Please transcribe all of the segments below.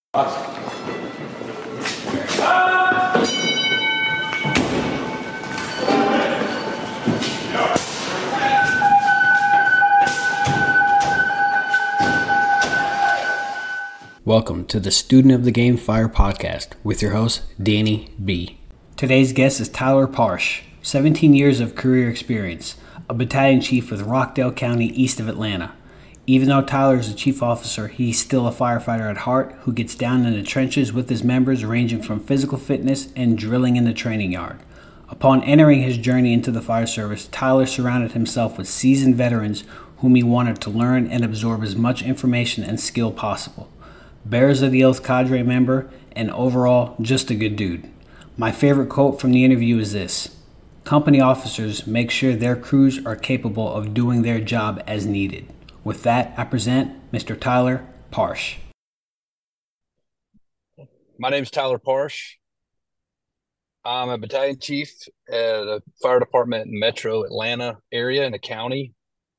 Welcome to the Student of the Game Fire podcast with your host, Danny B. Today's guest is Tyler Parsh, 17 years of career experience, a battalion chief with Rockdale County east of Atlanta. Even though Tyler is a chief officer, he's still a firefighter at heart who gets down in the trenches with his members, ranging from physical fitness and drilling in the training yard. Upon entering his journey into the fire service, Tyler surrounded himself with seasoned veterans whom he wanted to learn and absorb as much information and skill possible. Bears of the Oath cadre member, and overall, just a good dude. My favorite quote from the interview is this: "Company officers make sure their crews are capable of doing their job as needed." With that, I present Mr. Tyler Parsh. My name is Tyler Parsh. I'm a battalion chief at a fire department in Metro Atlanta area in the county.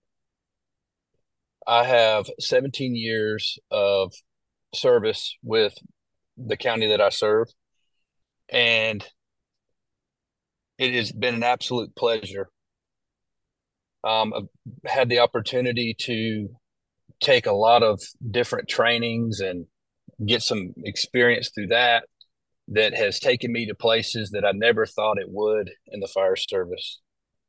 I have 17 years of service with the county that I serve, and it has been an absolute pleasure. I've had the opportunity to take a lot of different trainings and get some experience through that has taken me to places that I never thought it would in the fire service.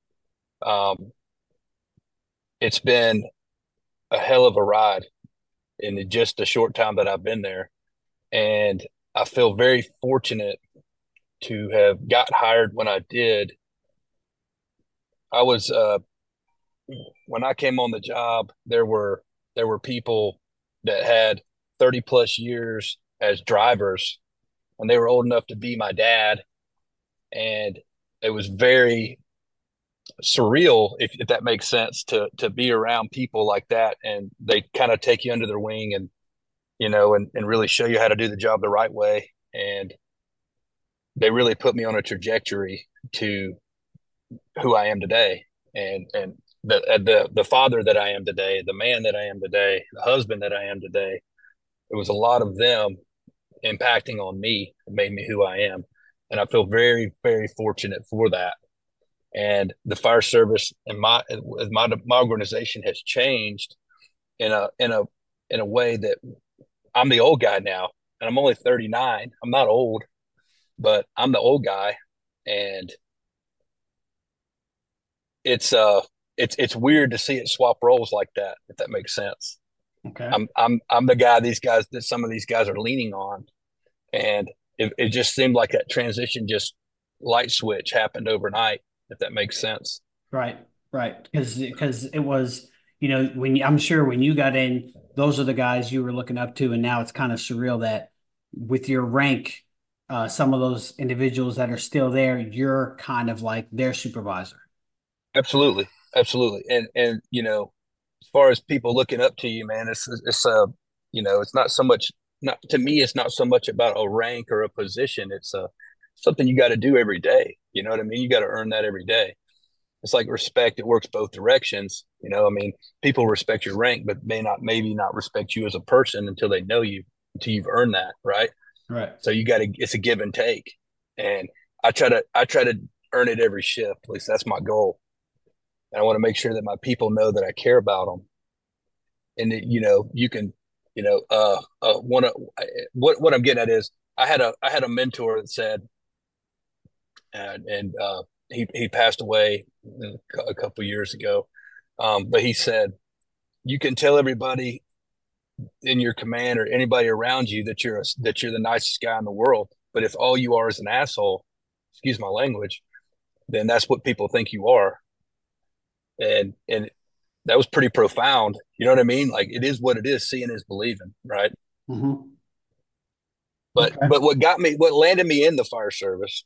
It's been a hell of a ride in just the short time that I've been there. And I feel very fortunate to have got hired when I did. I was, when I came on the job, there were people that had 30 plus years as drivers, and they were old enough to be my dad. And it was very surreal, if that makes sense, to be around people like that, and they kind of take you under their wing and really show you how to do the job the right way. And they really put me on a trajectory to who I am today, and the father that I am today, the man that I am today, the husband that I am today. It was a lot of them impacting on me that made me who I am, and I feel very, very fortunate for that. And the fire service and my organization has changed in a way that I'm the old guy now, and I'm only 39. I'm not old, but I'm the old guy, and it's weird to see it swap roles like that, if that makes sense. Okay. I'm the guy that some of these guys are leaning on, and it just seemed like that transition, just light switch happened overnight, if that makes sense. Right. Because it was, I'm sure when you got in, those are the guys you were looking up to, and now it's kind of surreal that with your rank, some of those individuals that are still there, you're kind of like their supervisor. Absolutely. And as far as people looking up to you, man, it's it's not so much, not to me, it's not so much about a rank or a position. It's something you got to do every day. You know what I mean? You got to earn that every day. It's like respect. It works both directions. People respect your rank, but maybe not respect you as a person until they know you, until you've earned that. Right. Right. So it's a give and take. And I try to earn it every shift. At least that's my goal. And I want to make sure that my people know that I care about them. And that, you can, what I'm getting at is I had a mentor that said, and he passed away a couple years ago. But he said, you can tell everybody in your command or anybody around you that you're the nicest guy in the world. But if all you are is an asshole, excuse my language, then that's what people think you are. And that was pretty profound. You know what I mean? Like, it is what it is. Seeing is believing, right? Mm-hmm. But Okay. what landed me in the fire service,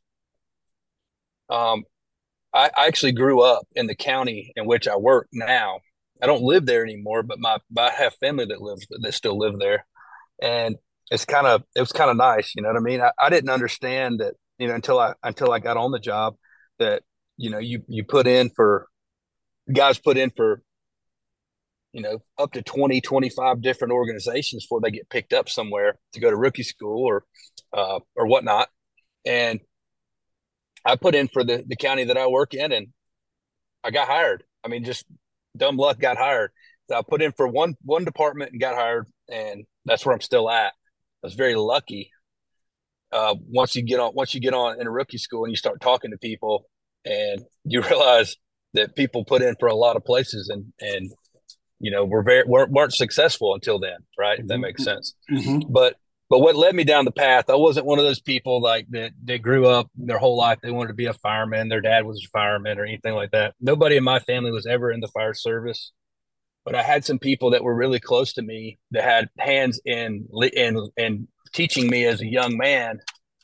I actually grew up in the county in which I work now. I don't live there anymore, but I have family that still live there, and it was kind of nice. You know what I mean? I didn't understand that, until I got on the job, that you put in for guys put in for up to 20, 25 different organizations before they get picked up somewhere to go to rookie school or whatnot. And I put in for the county that I work in, and I got hired. I mean, just dumb luck, got hired. So I put in for one department and got hired, and that's where I'm still at. I was very lucky. Once you get on in a rookie school and you start talking to people, and you realize that people put in for a lot of places, and weren't successful until then, right? If that makes sense. Mm-hmm. But what led me down the path, I wasn't one of those people like that grew up their whole life they wanted to be a fireman, their dad was a fireman or anything like that. Nobody in my family was ever in the fire service, but I had some people that were really close to me that had hands in teaching me as a young man.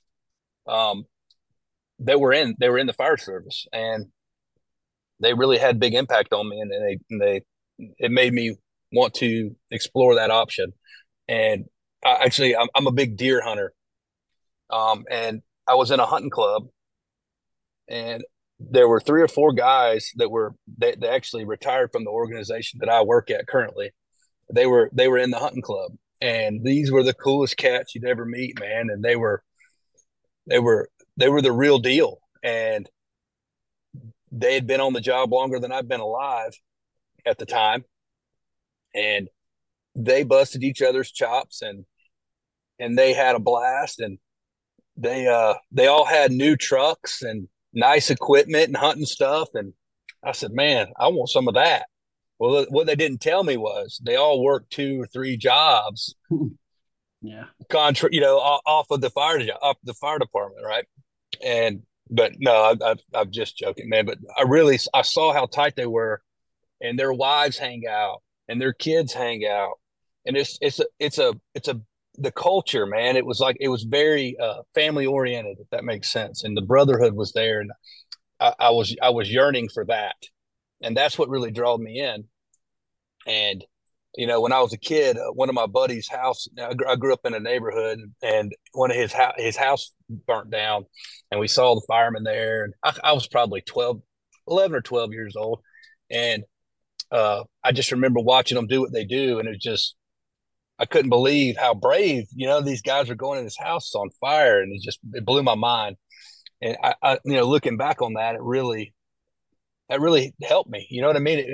They were in the fire service, and they really had big impact on me, and they it made me want to explore that option. And I'm a big deer hunter. And I was in a hunting club, and there were 3 or 4 guys they actually retired from the organization that I work at currently. They were in the hunting club, and these were the coolest cats you'd ever meet, man. And they were the real deal, and they had been on the job longer than I'd been alive at the time, and they busted each other's chops, and they had a blast, and they all had new trucks and nice equipment and hunting stuff. And I said, man, I want some of that. Well, what they didn't tell me was they all worked 2 or 3 jobs, Yeah. off of the off the fire department, right? But no, I'm just joking, man. But I saw how tight they were, and their wives hang out, and their kids hang out, and it's a the culture, man. It was very family oriented, if that makes sense, and the brotherhood was there, and I was yearning for that, and that's what really drew me in. And when I was a kid, one of my buddy's house, I grew up in a neighborhood, and one of his house burnt down, and we saw the firemen there, and I was probably 11 or 12 years old, and I just remember watching them do what they do, and I couldn't believe how brave, these guys are going in this house on fire, and it blew my mind. And looking back on that, that really helped me. You know what I mean?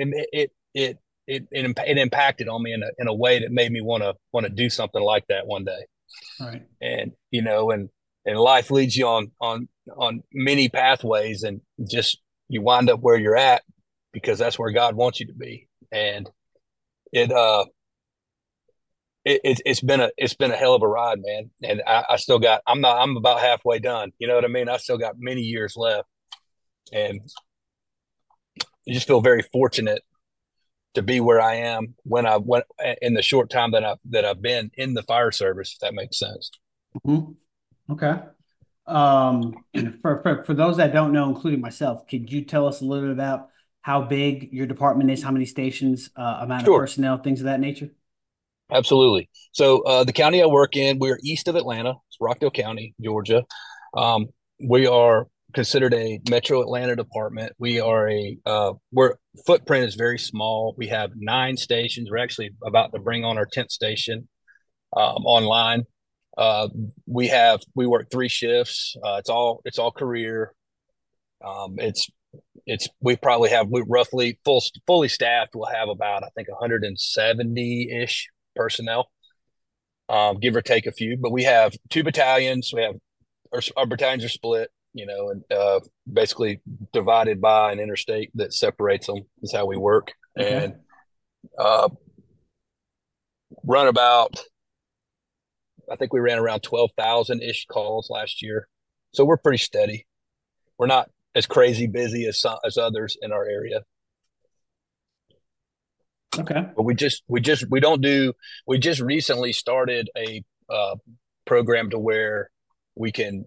It impacted on me in a way that made me want to do something like that one day. Right. And and life leads you on many pathways, and just you wind up where you're at because that's where God wants you to be. And it's been a hell of a ride, man. And I'm about halfway done. You know what I mean? I still got many years left, and I just feel very fortunate to be where I am when I went in the short time that I've been in the fire service, if that makes sense. Mm-hmm. Okay. For those that don't know, including myself, could you tell us a little bit about how big your department is, how many stations, amount of Sure. personnel, things of that nature? Absolutely. So the county I work in, we're east of Atlanta. It's Rockdale County, Georgia. We are considered a Metro Atlanta department. We're footprint is very small. We have 9 stations. We're actually about to bring on our 10th station online. We work 3 shifts. It's all career. We roughly fully staffed. We'll have about, I think, 170 ish personnel, give or take a few. But we have 2 battalions. Our battalions are split, and basically divided by an interstate that separates them. Is how we work. Okay. And run about, I think we ran around 12,000 ish calls last year. So we're pretty steady. We're not as crazy busy as others in our area. Okay. But we just recently started a program to where we can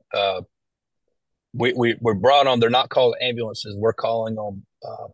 we're brought on. They're not called ambulances. We're calling them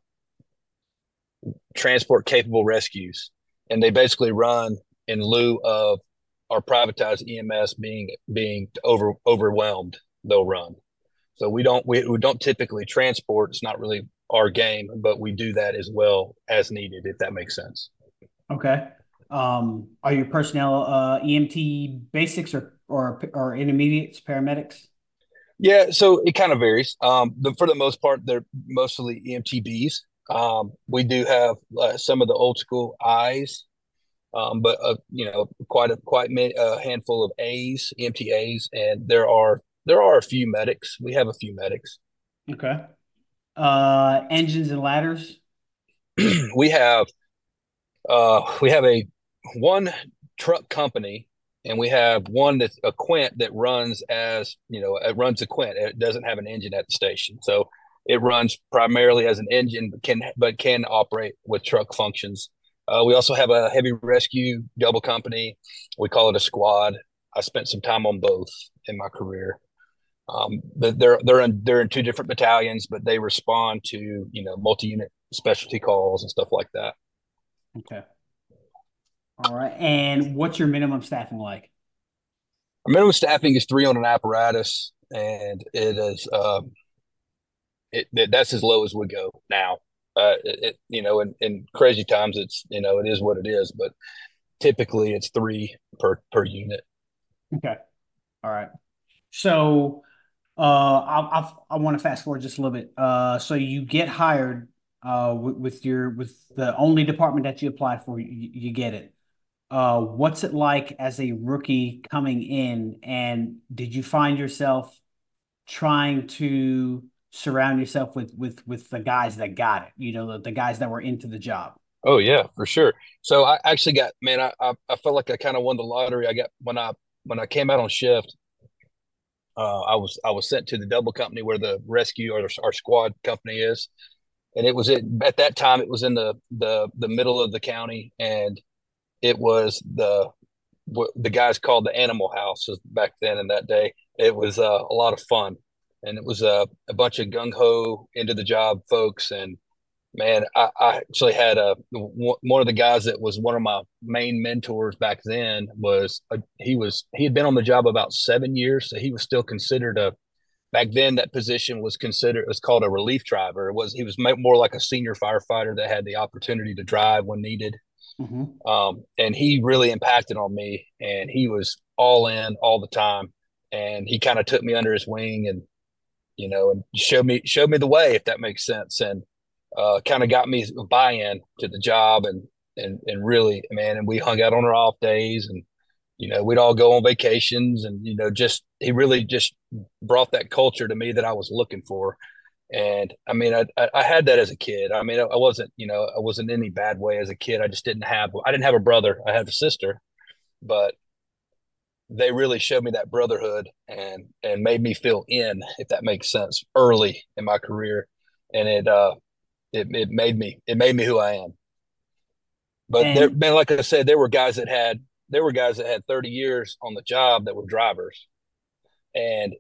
transport capable rescues, and they basically run in lieu of our privatized EMS being overwhelmed. They'll run. So we don't typically transport. It's not really our game, but we do that as well as needed, if that makes sense. Okay. Are your personnel EMT basics or intermediates, paramedics? Yeah, so it kind of varies. For the most part, they're mostly EMTBs. We do have some of the old school I's, but quite a handful of A's, EMT A's, and there are a few medics. We have a few medics. Okay. Engines and ladders. We have a one truck company, and we have one that's a Quint that runs as it runs a Quint. It doesn't have an engine at the station, so it runs primarily as an engine, but can operate with truck functions. We also have a heavy rescue double company. We call it a squad. I spent some time on both in my career. They're in two different battalions, but they respond to multi-unit specialty calls and stuff like that. Okay. All right. And what's your minimum staffing like? Our minimum staffing is three on an apparatus, and that's as low as we go now. In crazy times, it is what it is, but typically it's three per unit. Okay. All right. So, I want to fast forward just a little bit. So you get hired, with the only department that you applied for, you get it. What's it like as a rookie coming in, and did you find yourself trying to surround yourself with the guys that got it, the guys that were into the job? Oh yeah, for sure. So I actually got man, I felt like I kind of won the lottery. I got when I came out on shift. I was sent to the double company where the rescue or our squad company is, and at that time it was in the middle of the county, and it was the guys called the Animal House back then. In that day, it was a lot of fun, and it was a bunch of gung ho into the job folks. And man, I actually had one of the guys that was one of my main mentors back then. He had been on the job about 7 years, so he was still considered a back then that position was called a relief driver. He was more like a senior firefighter that had the opportunity to drive when needed. Hmm. And he really impacted on me, and he was all in all the time. And he kind of took me under his wing, and and showed me the way, if that makes sense, and kind of got me buy-in to the job, and really, man, and we hung out on our off days, and we'd all go on vacations, and just he really just brought that culture to me that I was looking for. And I mean, I had that as a kid. I mean, I wasn't in any bad way as a kid. I didn't have a brother. I had a sister, but they really showed me that brotherhood, and made me feel if that makes sense, early in my career. And it made me who I am. But there, And man, like I said, there were guys that had 30 years on the job that were drivers. And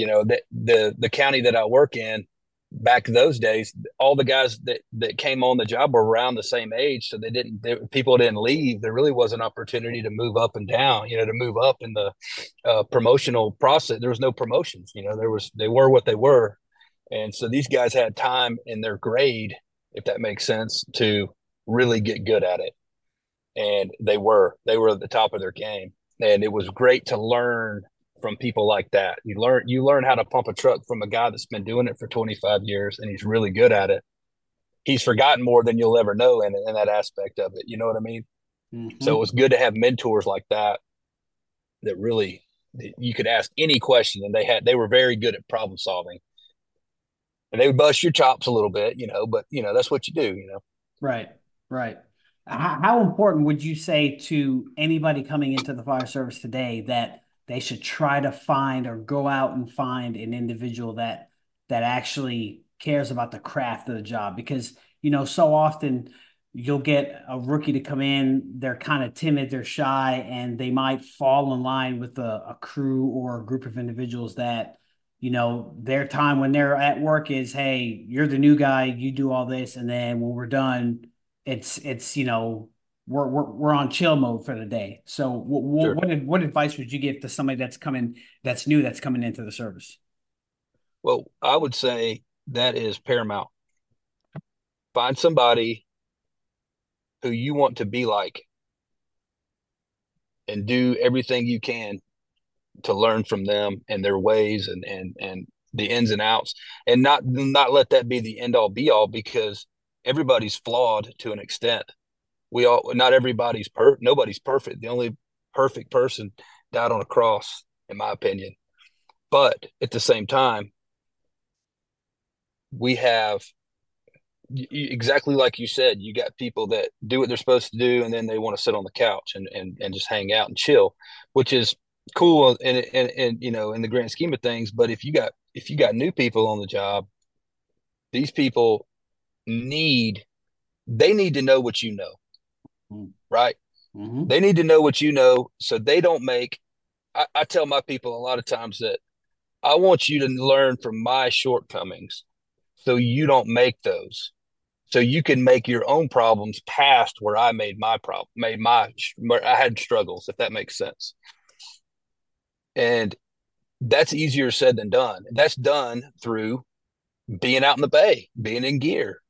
the county that I work in, back those days, all the guys that came on the job were around the same age, so people didn't leave. There really was an opportunity to move up and down, to move up in the promotional process. There was no promotions. They were what they were. And so these guys had time in their grade, if that makes sense, to really get good at it. And they were at the top of their game. And it was great to learn from people like that. You learn how to pump a truck from a guy that's been doing it for 25 years, and he's really good at it. He's forgotten more than you'll ever know in that aspect of it. You know what I mean? So it mhm. was good to have mentors like that really you could ask any question, and they were very good at problem solving. And they would bust your chops a little bit, but that's what you do. Right, right. How important would you say to anybody coming into the fire service today that they should try to find or go out and find an individual that actually cares about the craft of the job? Because, so often you'll get a rookie to come in, they're kind of timid, they're shy, and they might fall in line with a crew or a group of individuals that their time when they're at work is, hey, you're the new guy, you do all this, and then when we're done, it's we're on chill mode for the day. So Sure. what advice would you give to somebody that's new, that's coming into the service? Well, I would say that is paramount. Find somebody who you want to be like and do everything you can to learn from them and their ways and the ins and outs, and not let that be the end all be all, because everybody's flawed to an extent. We all, not everybody's nobody's perfect. The only perfect person died on a cross, in my opinion. But at the same time, we have, exactly like you said, you got people that do what they're supposed to do, and then they want to sit on the couch and just hang out and chill, which is cool and in the grand scheme of things. But if you got new people on the job, these people need they need to know what you know, right? Mm-hmm. They need to know what you know, so they don't make. I tell my people a lot of times that I want you to learn from my shortcomings, so you don't make those, so you can make your own problems past where I where I had struggles, if that makes sense. And that's easier said than done. That's done through being out in the bay, being in gear,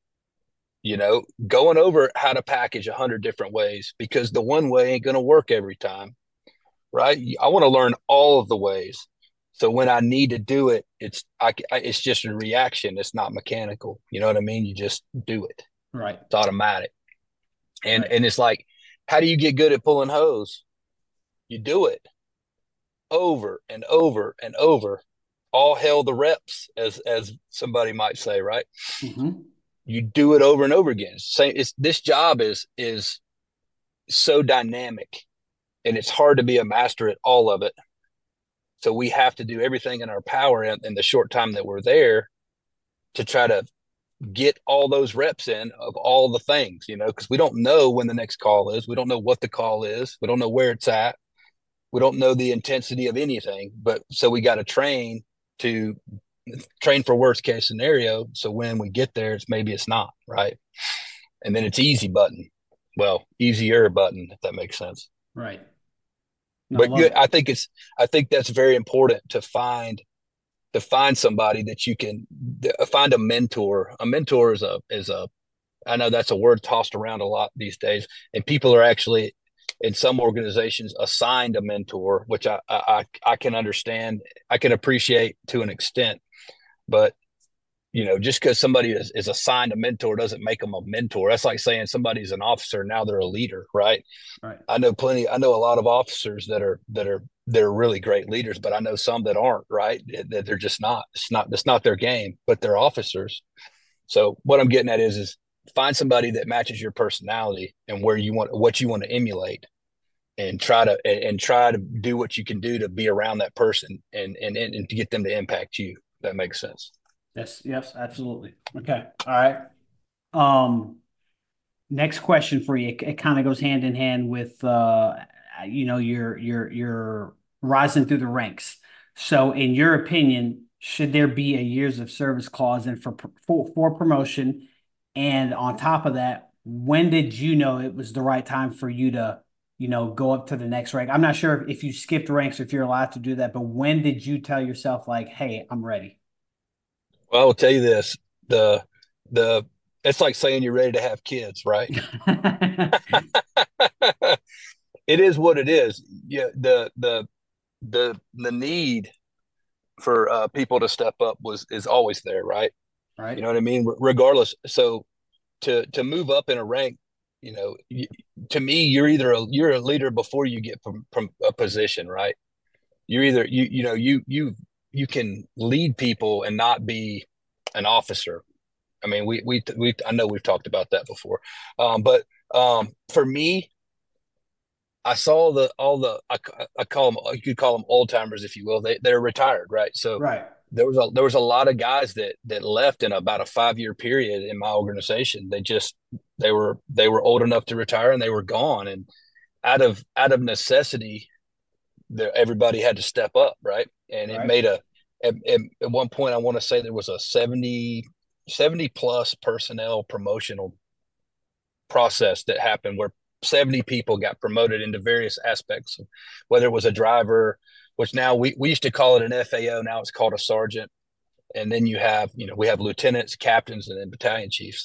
going over how to package 100 different ways, because the one way ain't going to work every time, right? I want to learn all of the ways. So when I need to do it, it's just a reaction. It's not mechanical. You know what I mean? You just do it. Right. It's automatic. And Right. and it's like, how do you get good at pulling hose? You do it over and over and over. All hell the reps, as somebody might say, right? Mm-hmm. You do it over and over again. This job is so dynamic, and it's hard to be a master at all of it. So we have to do everything in our power in the short time that we're there to try to get all those reps in of all the things, because we don't know when the next call is. We don't know what the call is. We don't know where it's at. We don't know the intensity of anything. But so we got to train for worst case scenario. So when we get there, it's not right. And then it's easy button. Well, easier button, if that makes sense. Right. No, I But love it. I think that's very important to find somebody that you can find a mentor. A mentor is a I know that's a word tossed around a lot these days, and people are actually in some organizations assigned a mentor, which I can understand, I can appreciate to an extent, but just because somebody is assigned a mentor doesn't make them a mentor. That's like saying somebody's an officer, now they're a leader, right? Right. I know a lot of officers that are really great leaders, but I know some that aren't, right? That they're just not. It's not their game, but they're officers. So what I'm getting at is find somebody that matches your personality and what you want to emulate, and try to do what you can do to be around that person and to get them to impact you. If that makes sense. Yes. Yes. Absolutely. Okay. All right. Um, Next question for you. It kind of goes hand in hand with your rising through the ranks. So, in your opinion, should there be a years of service clause and for promotion? And on top of that, when did you know it was the right time for you to, go up to the next rank? I'm not sure if you skipped ranks, if you're allowed to do that, but when did you tell yourself like, "Hey, I'm ready"? Well, I will tell you this: the the it's like saying you're ready to have kids, right? It is what it is. Yeah, the need for people to step up is always there, right? You Right. know what I mean? Regardless. So to move up in a rank, you know, to me, you're a leader before you get from a position, right? You're either you can lead people and not be an officer. I mean, we I know we've talked about that before, but for me, I saw I call them, you could call them old timers, if you will. They're retired, right? So Right. there was a lot of guys that left in about a 5 year period in my organization. They were old enough to retire, and they were gone. And out of necessity, everybody had to step up, right? And it Right. made at one point, I want to say there was a 70 plus personnel promotional process that happened, where 70 people got promoted into various aspects, whether it was a driver, which now we used to call it an FAO, now it's called a sergeant. And then we have lieutenants, captains, and then battalion chiefs.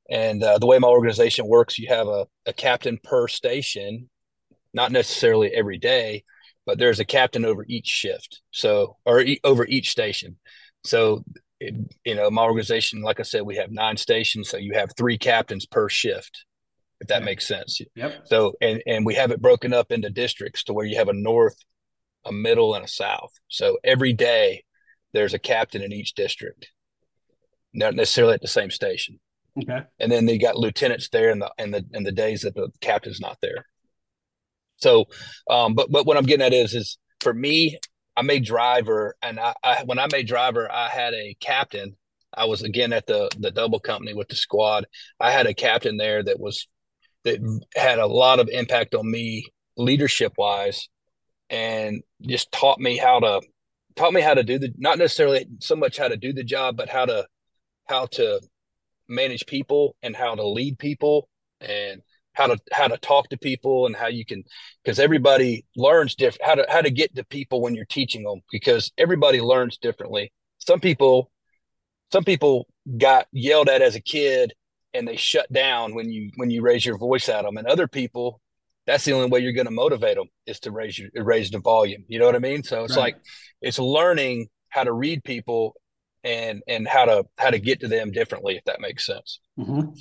And the way my organization works, you have a captain per station, not necessarily every day, but there's a captain over each shift. So, or over each station. So, my organization, like I said, we have 9 stations. So you have 3 captains per shift, if that Okay. makes sense. Yep. So, and we have it broken up into districts to where you have a north, a middle, and a south. So every day there's a captain in each district, not necessarily at the same station. Okay. And then they got lieutenants there in the days that the captain's not there. So, but what I'm getting at is for me, I made driver, and when I made driver, I had a captain. I was again at the double company with the squad. I had a captain there that had a lot of impact on me leadership wise, and just taught me how to do the, not necessarily so much how to do the job, but how to manage people and how to lead people and how to talk to people and how you can, because everybody learns different, how to get to people when you're teaching them, because everybody learns differently. Some people got yelled at as a kid and they shut down when you raise your voice at them, and other people, that's the only way you're going to motivate them is to raise the volume. You know what I mean? So it's Right. like it's learning how to read people and how to get to them differently, if that makes sense. Mm-hmm.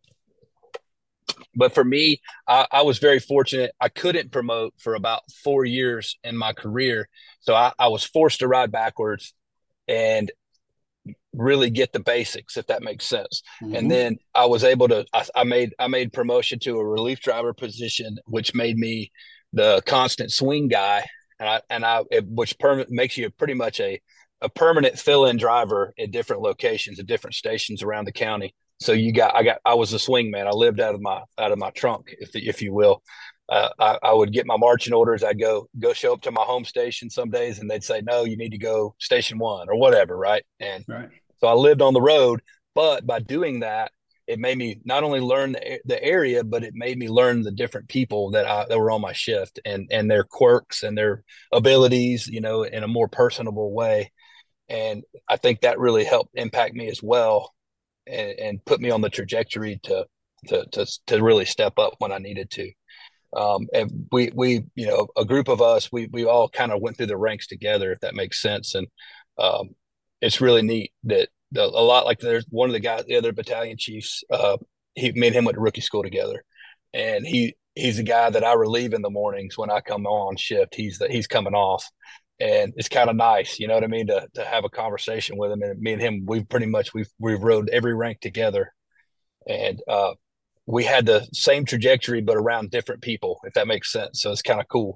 But for me, I was very fortunate. I couldn't promote for about 4 years in my career, so I was forced to ride backwards and really get the basics, if that makes sense. And Mm-hmm. then I was able to. I made promotion to a relief driver position, which made me the constant swing guy, which makes you pretty much a permanent fill-in driver at different locations at different stations around the county. So I was a swing man. I lived out of my trunk, if you will. I would get my marching orders. I'd go show up to my home station some days, and they'd say, "No, you need to go station one or whatever," right? And Right. so I lived on the road, but by doing that, it made me not only learn the area, but it made me learn the different people that were on my shift and their quirks and their abilities, in a more personable way. And I think that really helped impact me as well, and put me on the trajectory to really step up when I needed to. And a group of us, we all kind of went through the ranks together, if that makes sense. And um, it's really neat that a lot, like there's one of the guys, the other battalion chiefs, me and him went to rookie school together, and he's the guy that I relieve in the mornings when I come on shift. He's coming off, and it's kind of nice, you know what I mean, to have a conversation with him. And me and him, we've rode every rank together, and we had the same trajectory but around different people, if that makes sense. So it's kind of cool.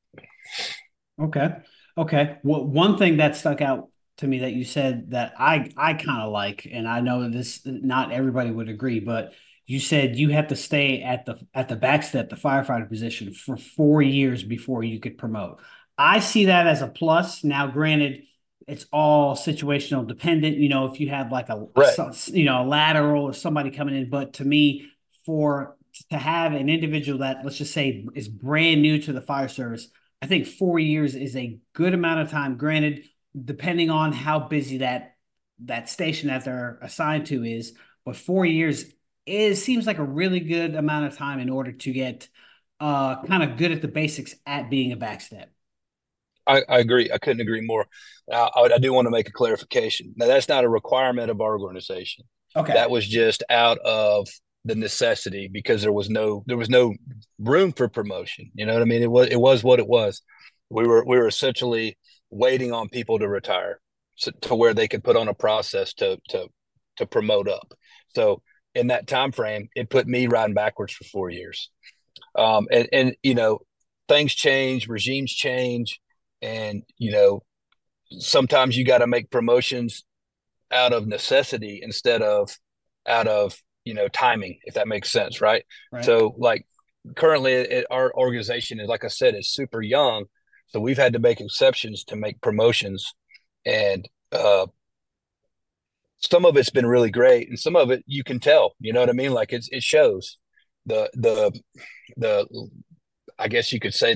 Okay. Okay. Well, one thing that stuck out to me that you said that I kind of like, and I know this not everybody would agree, but you said you have to stay at the backstep, the firefighter position for 4 years before you could promote. I see that as a plus. Now, granted, it's all situational dependent. If you have like Right. a lateral or somebody coming in, but to me, for to have an individual that, let's just say, is brand new to the fire service, I think 4 years is a good amount of time. Granted, depending on how busy that station that they're assigned to is, but 4 years seems like a really good amount of time in order to get kind of good at the basics at being a backstep. I agree. I couldn't agree more. I do want to make a clarification. Now, that's not a requirement of our organization. Okay. That was just out of the necessity, because there was no room for promotion. You know what I mean? It was what it was. We were essentially waiting on people to retire, to where they could put on a process to promote up. So in that time frame, it put me riding backwards for 4 years. And things change, regimes change, and sometimes you got to make promotions out of necessity instead of out of timing, if that makes sense, right? Right. So like currently our organization is, like I said, is super young, so we've had to make exceptions to make promotions, and some of it's been really great, and some of it you can tell, you know what I mean, like it shows the I guess you could say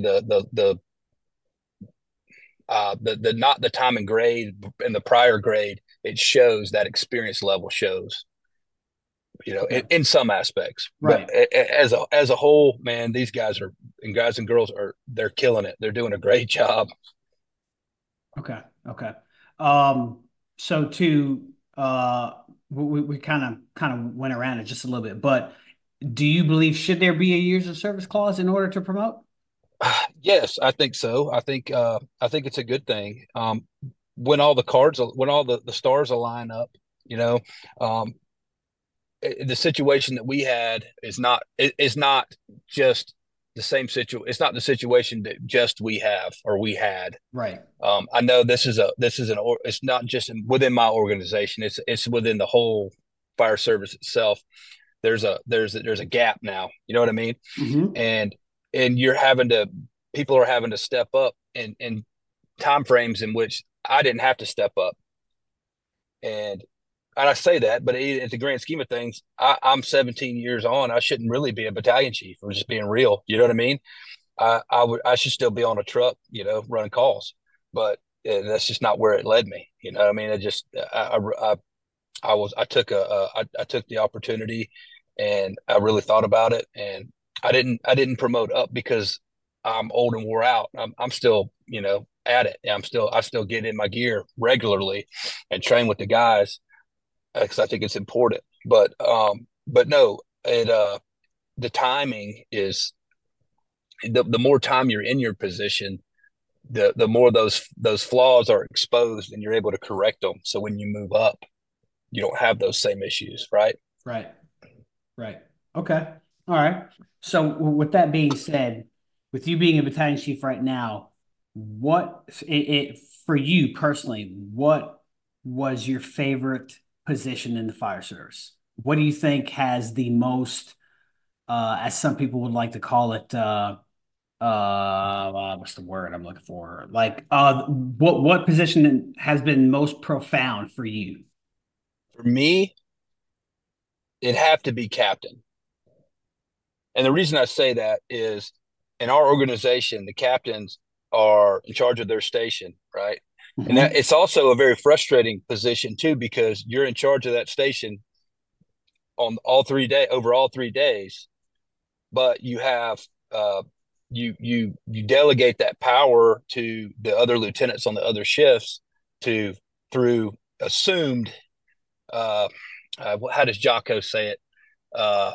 the not the time and grade and the prior grade, it shows that experience level shows. Okay. in some aspects. But Right. as a whole, man, these guys and girls they're killing it. They're doing a great job. Okay. Okay. Um, so to we kind of went around it just a little bit, but do you believe should there be a years of service clause in order to promote? Yes, I think so. I think it's a good thing. When all the stars align up, you know, um, the situation that we had is not just the same situation. It's not the situation that just we have or we had. Right. I know it's not just within my organization. It's within the whole fire service itself. There's a gap now. You know what I mean? Hmm. And you're having to people are having to step up in time frames in which I didn't have to step up. And I say that, but at the grand scheme of things, I'm 17 years on. I shouldn't really be a battalion chief. I'm just being real. You know what I mean? I should still be on a truck, running calls, but that's just not where it led me. You know what I mean? I took the opportunity, and I really thought about it, and I didn't promote up because I'm old and wore out. I'm still at it. I still get in my gear regularly and train with the guys because I think it's important. But no, it the timing is the more time you're in your position, the more those flaws are exposed, and you're able to correct them. So when you move up, you don't have those same issues, right? Right. Right. Okay. All right. So with that being said, with you being a battalion chief right now, what for you personally, what was your favorite position in the fire service? What do you think has the most, as some people would like to call it, what's the word I'm looking for? Like, what position has been most profound for you? For me, it'd have to be captain. And the reason I say that is in our organization, the captains are in charge of their station, right? And that Hmm. it's also a very frustrating position too, because you're in charge of that station on over all 3 days, but you have you delegate that power to the other lieutenants on the other shifts to through assumed how does Jocko say it? Uh,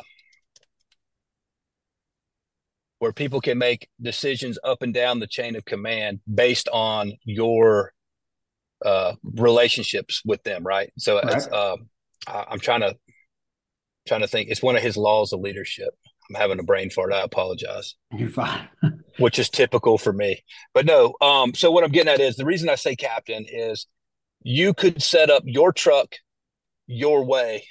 where people can make decisions up and down the chain of command based on your relationships with them, right? So Right. I'm trying to think. It's one of his laws of leadership. I'm having a brain fart. I apologize. You're fine. Which is typical for me. But no, so what I'm getting at is the reason I say captain is you could set up your truck your way.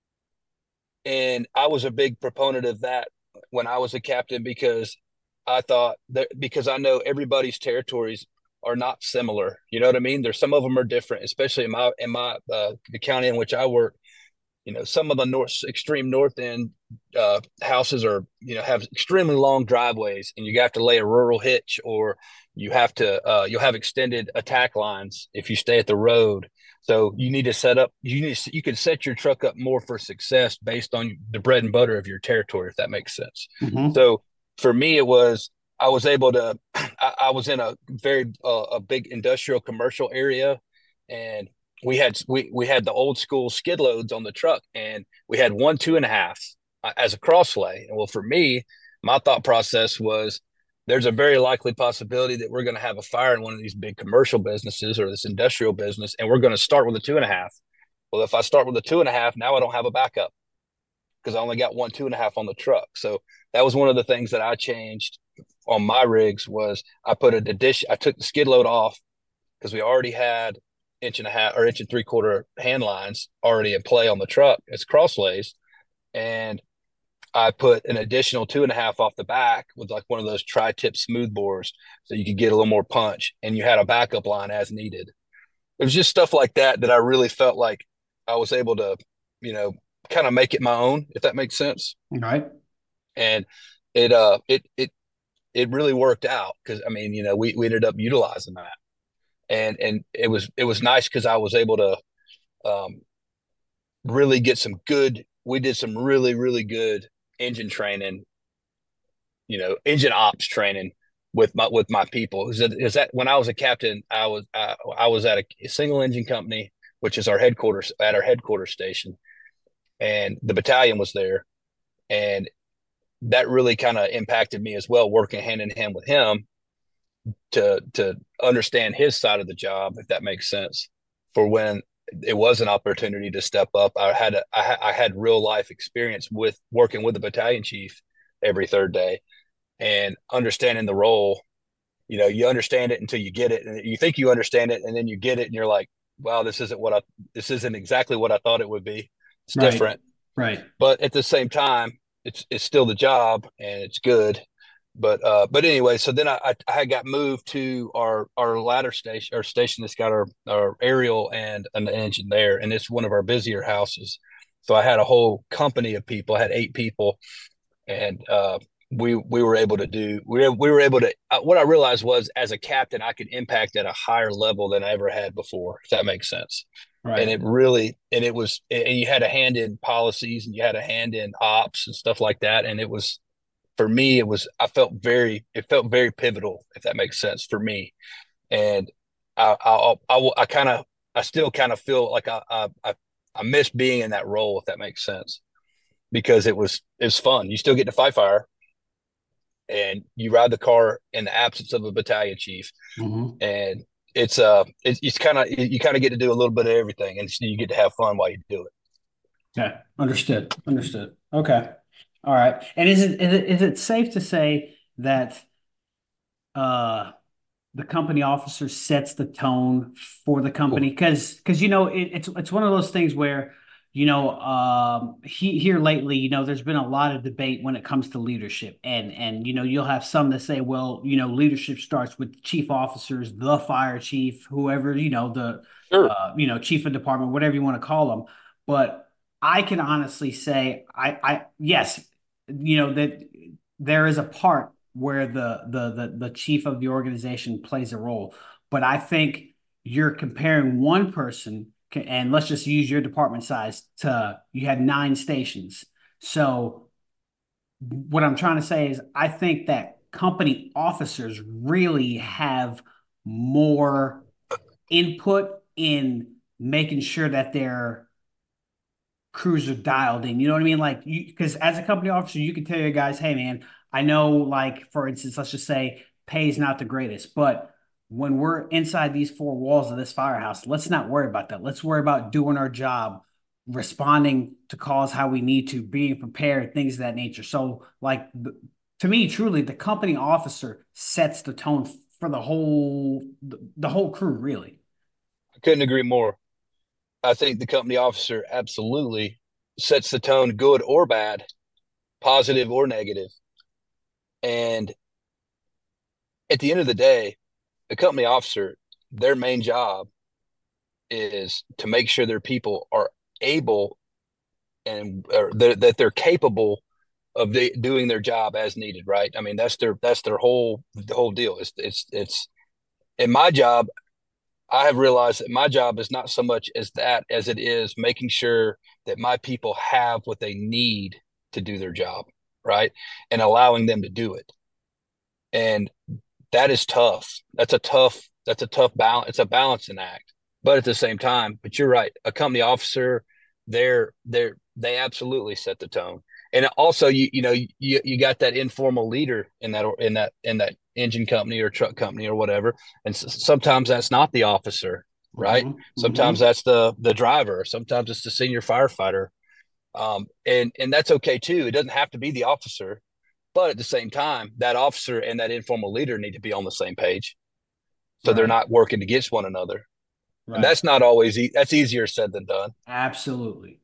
And I was a big proponent of that when I was a captain because I thought that because I know everybody's territories are not similar. You know what I mean? There's some of them are different, especially in my the county in which I work. Some of the extreme north end houses are have extremely long driveways, and you have to lay a rural hitch, or you'll have extended attack lines if you stay at the road. So you need to set up you can set your truck up more for success based on the bread and butter of your territory, if that makes sense. Hmm. So for me, it was I was able to I was in a very a big industrial commercial area, and we had the old school skid loads on the truck, and we had 1 2.5 as a cross lay. And well, for me, my thought process was there's a very likely possibility that we're going to have a fire in one of these big commercial businesses or this industrial business, and we're going to start with a 2.5. Well, if I start with a 2.5, now I don't have a backup because I only got 1 2.5 on the truck. So that was one of the things that I changed on my rigs was I put a dish. I took the skid load off because we already had 1.5 or 1 3/4 hand lines already in play on the truck as crosslays. And I put an additional 2.5 off the back with like one of those tri-tip smooth bores so you could get a little more punch, and you had a backup line as needed. It was just stuff like that that I really felt like I was able to, you know, kind of make it my own, if that makes sense. Right. And it really worked out because I mean, we ended up utilizing that, and it was nice because I was able to um, really get some good we did some really, really good engine training, engine ops training with my people. Is that when I was a captain, I was at a single engine company, which is our headquarters station, and the battalion was there, and that really kind of impacted me as well, working hand in hand with him to understand his side of the job, if that makes sense. For when it was an opportunity to step up, I had real life experience with working with the battalion chief every third day and understanding the role. You understand it until you get it, and you think you understand it, and then you get it, and you're like, "Wow, this isn't exactly what I thought it would be. It's Right. different." Right. But at the same time, it's still the job, and it's good. But anyway, so then I got moved to our ladder station, our station that's got our aerial and an engine there, and it's one of our busier houses. So I had a whole company of people. I had 8 people, and we were able to do we were able to. What I realized was, as a captain, I could impact at a higher level than I ever had before. If that makes sense. And Right. it really, and it was, and you had a hand in policies, and you had a hand in ops and stuff like that. And it was, for me, it felt very pivotal, if that makes sense for me. And I kind of, I still kind of feel like I miss being in that role, if that makes sense, because it's fun. You still get to fight fire, and you ride the car in the absence of a battalion chief, Mm-hmm. and it's kind of, you kind of get to do a little bit of everything, and you get to have fun while you do it. Yeah. Understood. Understood. Okay. All right. And is it safe to say that uh the company officer sets the tone for the Ooh, company? Because it's one of those things where here lately, there's been a lot of debate when it comes to leadership, and you'll have some that say, well, leadership starts with chief officers, the fire chief, whoever, the sure. chief of department, whatever you want to call them. But I can honestly say, I yes, that there is a part where the chief of the organization plays a role. But I think you're comparing one person, and let's just use your department size, to you had 9 stations. So what I'm trying to say is I think that company officers really have more input in making sure that their crews are dialed in. You know what I mean? Like you, because as a company officer, you can tell your guys, hey man, I know, like for instance, let's just say pay is not the greatest, but when we're inside these 4 walls of this firehouse, let's not worry about that. Let's worry about doing our job, responding to calls how we need to, being prepared, things of that nature. So, like to me, truly, the company officer sets the tone for the whole crew, really. I couldn't agree more. I think the company officer absolutely sets the tone, good or bad, positive or negative. And at the end of the day, the company officer, their main job is to make sure their people are able, that they're capable of doing their job as needed. Right. I mean, that's the whole deal. It's in my job. I have realized that my job is not so much as that as it is making sure that my people have what they need to do their job, right? And allowing them to do it. And that is tough. That's a tough balance. It's a balancing act. But at the same time, but you're right, a company officer, they absolutely set the tone. And also, you got that informal leader in that engine company or truck company or whatever, and sometimes that's not the officer, right? Hmm. Sometimes Hmm. that's the driver. Sometimes it's the senior firefighter, and that's okay too. It doesn't have to be the officer, but at the same time, that officer and that informal leader need to be on the same page, so they're Right. not working against one another. And Right. that's not always that's easier said than done. Absolutely.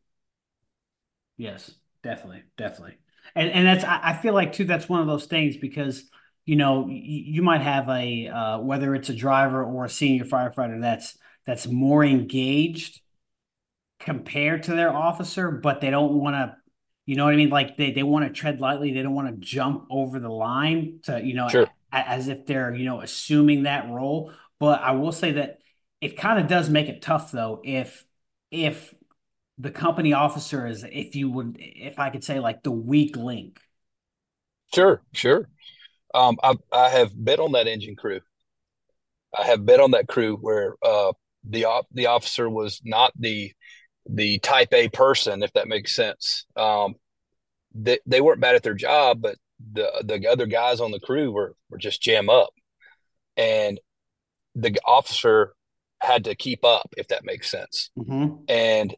Yes, definitely, definitely. And that's I feel like too that's one of those things because you might have a whether it's a driver or a senior firefighter that's more engaged compared to their officer, but they don't want to, you know what I mean? Like they want to tread lightly. They don't want to jump over the line to, Sure. as if they're, assuming that role. But I will say that it kind of does make it tough though if the company officer is, if I could say, like the weak link. Sure, sure. I have been on that engine crew. I have been on that crew where the officer was not the type A person, if that makes sense. They weren't bad at their job, but the other guys on the crew were just jam up, and the officer had to keep up, if that makes sense. Mm-hmm. And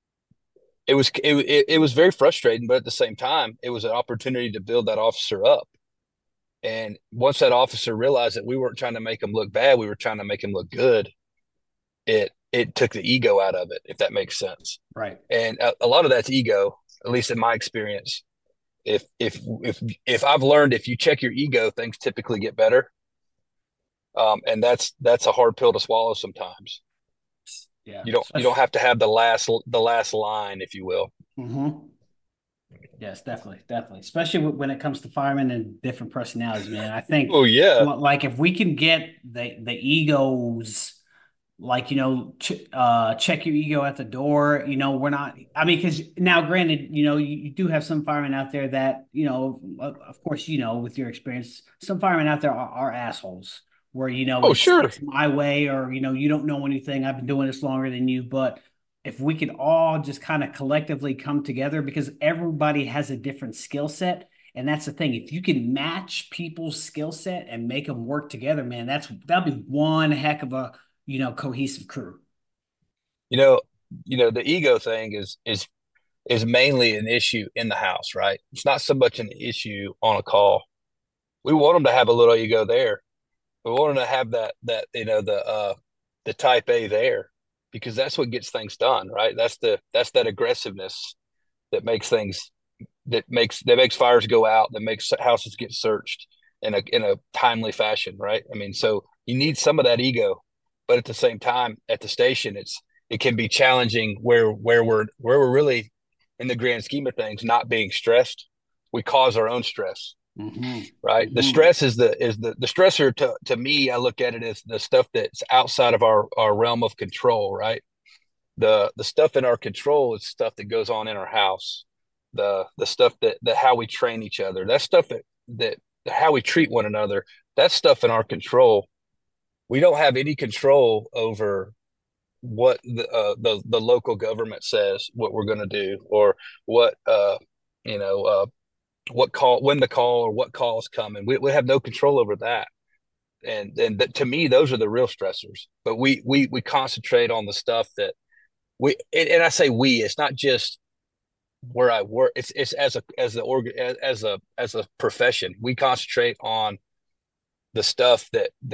it was very frustrating, but at the same time, it was an opportunity to build that officer up. And once that officer realized that we weren't trying to make him look bad, we were trying to make him look good. It took the ego out of it, if that makes sense. Right. And a lot of that's ego, at least in my experience. If I've learned, if you check your ego, things typically get better. And that's a hard pill to swallow sometimes. Yeah. You don't have to have the last line, if you will. Mm-hmm. Yes, definitely, definitely. Especially when it comes to firemen and different personalities, man. I think, Oh yeah. like, if we can get the egos, like, check your ego at the door. We're not. I mean, because now, granted, you do have some firemen out there that, of course, with your experience, some firemen out there are assholes. Where Oh sure. it's my way, or you don't know anything. I've been doing this longer than you, but if we could all just kind of collectively come together, because everybody has a different skill set. And that's the thing. If you can match people's skill set and make them work together, man, that'll be one heck of a, cohesive crew. You know, the ego thing is mainly an issue in the house, right? It's not so much an issue on a call. We want them to have a little ego there. We want them to have that the type A there, because that's what gets things done, right? That's that aggressiveness that makes things that makes fires go out, that makes houses get searched in a timely fashion, right? I mean, so you need some of that ego, but at the same time, at the station, it can be challenging where we're really, in the grand scheme of things, not being stressed. We cause our own stress, Mm-hmm. right? The Mm-hmm. stress is the stressor. To me, I look at it as the stuff that's outside of our realm of control, right? The stuff in our control is stuff that goes on in our house. The stuff that how we train each other, that stuff that how we treat one another, that's stuff in our control. We don't have any control over what the local government says what we're going to do, or what you know what call, when the call, or what call is coming. We have no control over that. And that, to me, those are the real stressors. But we concentrate on the stuff that and I say we, it's not just where I work. It's as a profession. We concentrate on the stuff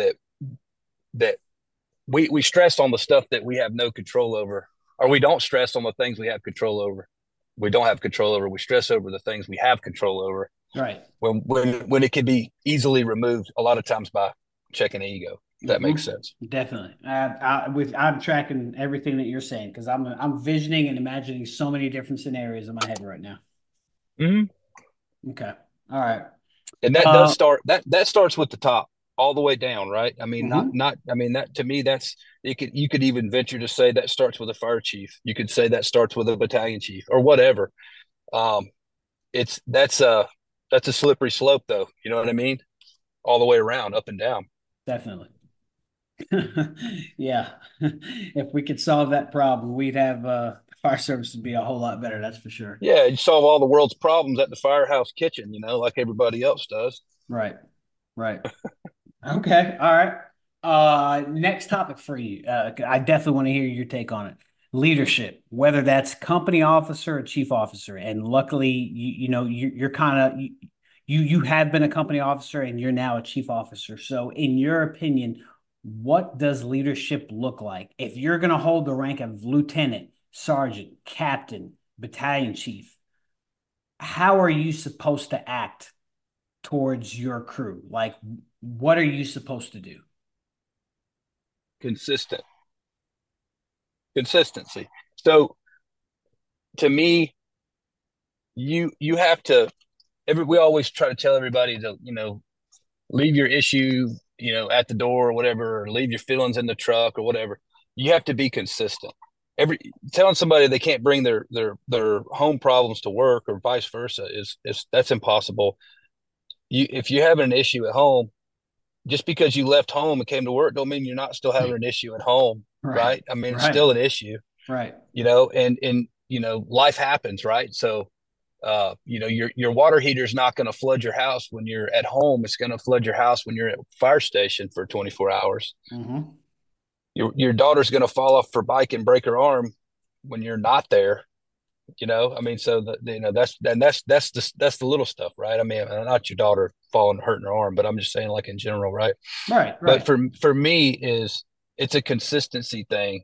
that we stress on the stuff that we have no control over, or we don't stress on the things we have control over. We don't have control over. We stress over the things we have control over, Right. when it can be easily removed a lot of times by checking the ego. If that makes Mm-hmm. sense. Definitely. I'm tracking everything that you're saying, because I'm visioning and imagining so many different scenarios in my head right now. Mm-hmm. Okay. All right. And that does Uh, start that starts with the top all the way down, right? I mean, mhm. not I mean, that to me, that's, you could even venture to say that starts with a fire chief. You could say that starts with a battalion chief, or whatever. Um, it's that's a slippery slope, though. You know what I mean? All the way around, up and down. Definitely. Yeah. If we could solve that problem, we'd have fire service would be a whole lot better, that's for sure. Yeah, you solve all the world's problems at the firehouse kitchen, like everybody else does. Right. Right. Okay. All right. Next topic for you. I definitely want to hear your take on it. Leadership, whether that's company officer or chief officer. And luckily, you're kind of you have been a company officer and you're now a chief officer. So, in your opinion, what does leadership look like? If you're going to hold the rank of lieutenant, sergeant, captain, battalion chief, how are you supposed to act towards your crew? Like, what are you supposed to do? Consistent consistency. So to me, you have to. We always try to tell everybody to, leave your issue, at the door, or whatever, or leave your feelings in the truck, or whatever. You have to be consistent. every telling somebody they can't bring their home problems to work or vice versa is that's impossible. If you're having an issue at home, just because you left home and came to work don't mean you're not still having an issue at home, Right. right? I mean, it's Right. still an issue, Right. and life happens, right? So your water heater is not going to flood your house when you're at home. It's going to flood your house when you're at a fire station for 24 hours. Mm-hmm. Your daughter's going to fall off her bike and break her arm when you're not there. I mean, so that's the little stuff, right? I mean, not your daughter falling and hurting her arm, but I'm just saying, like, in general, right? Right. But Right. for me, it's a consistency thing,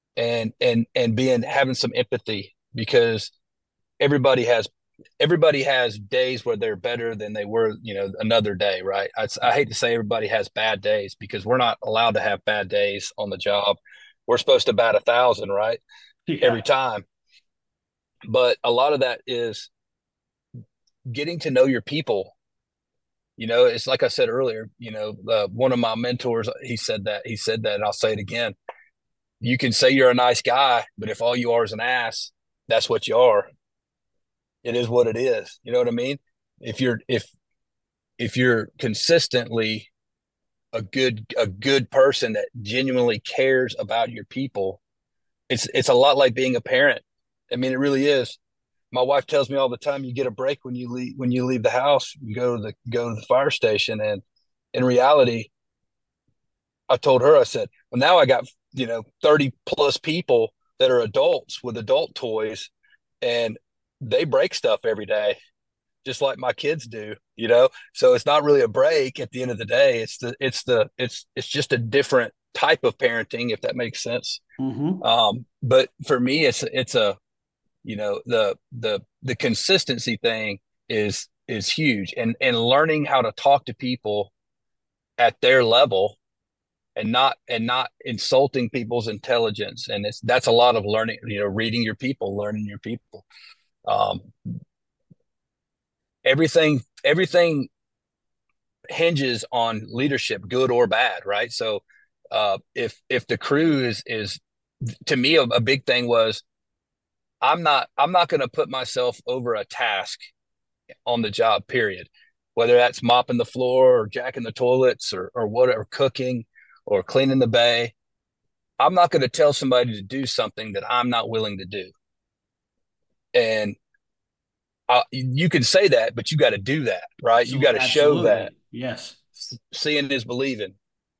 and being having some empathy, because everybody has everybody has days where they're better than they were, another day, right? I hate to say everybody has bad days, because we're not allowed to have bad days on the job. We're supposed to bat 1,000, right? Yeah. Every time. But a lot of that is getting to know your people. It's like I said earlier, one of my mentors, he said that, and I'll say it again. You can say you're a nice guy, but if all you are is an ass, that's what you are. It is what it is. You know what I mean? If you're consistently a good person that genuinely cares about your people, it's a lot like being a parent. I mean, it really is. My wife tells me all the time, you get a break when you leave the house, you go to the fire station. And in reality, I told her, I said, well, now I got 30 plus people that are adults with adult toys, and they break stuff every day, just like my kids do. So it's not really a break at the end of the day. It's just a different type of parenting, if that makes sense. Mm-hmm. But for me, it's a the consistency thing is huge, and learning how to talk to people at their level, and not insulting people's intelligence. And that's a lot of learning, reading your people, learning your people. um everything hinges on leadership, good or bad, right? So if the crew is to me, a big thing was, I'm not going to put myself over a task on the job, period. Whether that's mopping the floor or jacking the toilets, or whatever, cooking or cleaning the bay. I'm not going to tell somebody to do something that I'm not willing to do. And you can say that, but you got to do that, right? You got to show that. Absolutely. Yes. Seeing is believing.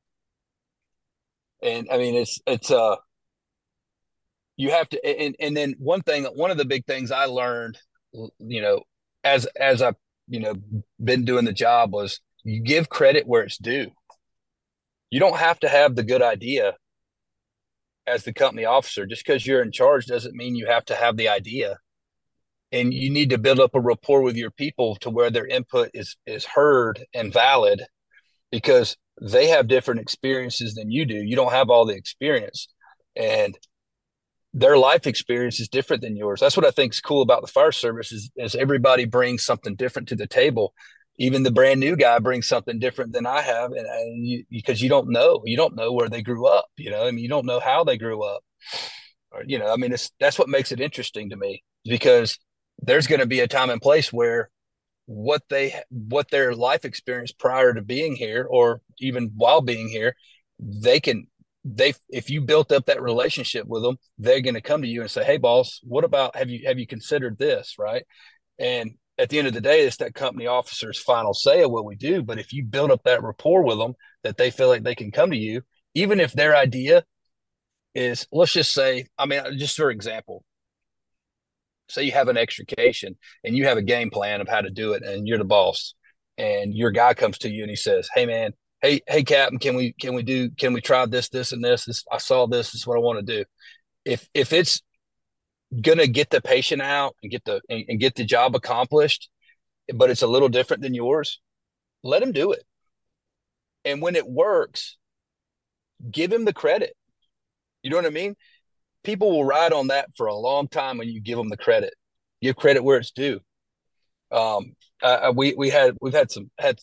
And I mean, it's you have to. And then one of the big things I learned, you know, as I've been doing the job, was you give credit where it's due. You don't have to have the good idea as the company officer. Just because you're in charge doesn't mean you have to have the idea. And you need to build up a rapport with your people to where their input is heard and valid, because they have different experiences than you do. You don't have all the experience, and their life experience is different than yours. That's what I think is cool about the fire service, is everybody brings something different to the table. Even the brand new guy brings something different than I have, because you don't know where they grew up. I mean, you don't know how they grew up. Or, I mean, that's what makes it interesting to me, because there's going to be a time and place where what their life experience prior to being here, or even while being here, they can they if you built up that relationship with them, they're going to come to you and say, hey boss, what about, have you considered this, right? And at the end of the day, it's that company officer's final say of what we do. But if you build up that rapport with them, that they feel like they can come to you, even if their idea is, let's just say, I mean, just for example, say you have an extrication and you have a game plan of how to do it, and you're the boss, and your guy comes to you and he says, hey man, hey captain, can we try this and this, I saw this is what I want to do. If it's gonna get the patient out and get the job accomplished, but it's a little different than yours, let him do it. And when it works, give him the credit. You know what I mean? People will ride on that for a long time when you give them the credit. Give credit where it's due. We've had some had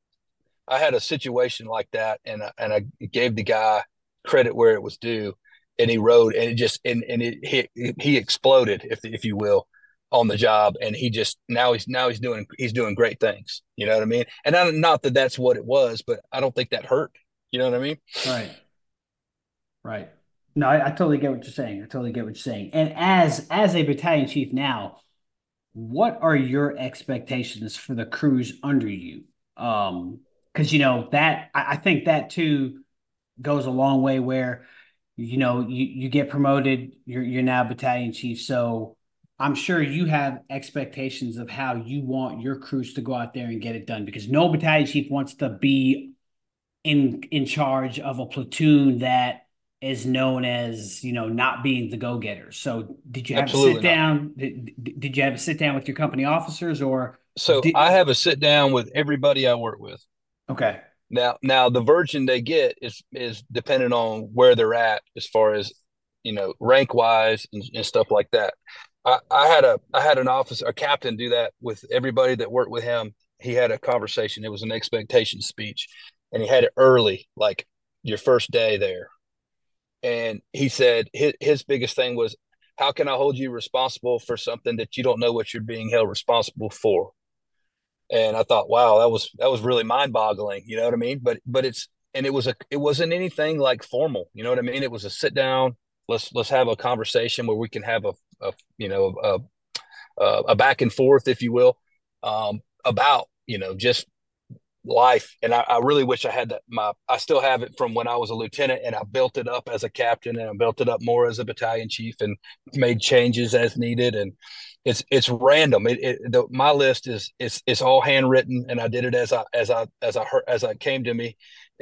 I had a situation like that, and I gave the guy credit where it was due. and he rode, and it just and he exploded, if you will, on the job, and he just he's doing great things. You know what I mean? And not that that's what it was, but I don't think that hurt. You know what I mean? Right. Right. No, I totally get what you're saying. I totally get what you're saying. And as a battalion chief now, what are your expectations for the crews under you? Because that I think that too goes a long way where you get promoted, you're now battalion chief. So I'm sure you have expectations of how you want your crews to go out there and get it done because no battalion chief wants to be in charge of a platoon that is known as not being the go-getter. So did you have a sit Absolutely not. down? Did you have a sit down with your company officers or So I did have a sit down with everybody I work with. okay. Now the version they get is dependent on where they're at as far as rank wise and stuff like that. I had an officer, a captain, do that with everybody that worked with him. He had a conversation. It was an expectation speech, and he had it early, like your first day there. And he said his biggest thing was, how can I hold you responsible for something that you don't know what you're being held responsible for? And I thought, wow, that was really mind boggling. You know what I mean? But it wasn't anything like formal. You know what I mean? It was a sit down. Let's have a conversation where we can have a a back and forth, if you will, about just life. And I really wish I had that. I still have it from when I was a lieutenant, and I built it up as a captain, and I built it up more as a battalion chief, and made changes as needed. And it's random. My list is it's all handwritten, and I did it as I came to me,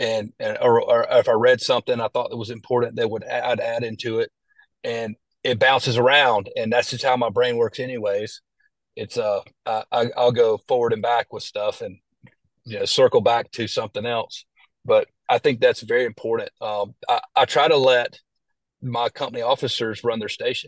or if I read something I thought that was important that I'd add into it, and it bounces around, and that's just how my brain works, anyways. It's I'll go forward and back with stuff, and circle back to something else. But I think that's very important. I try to let my company officers run their station,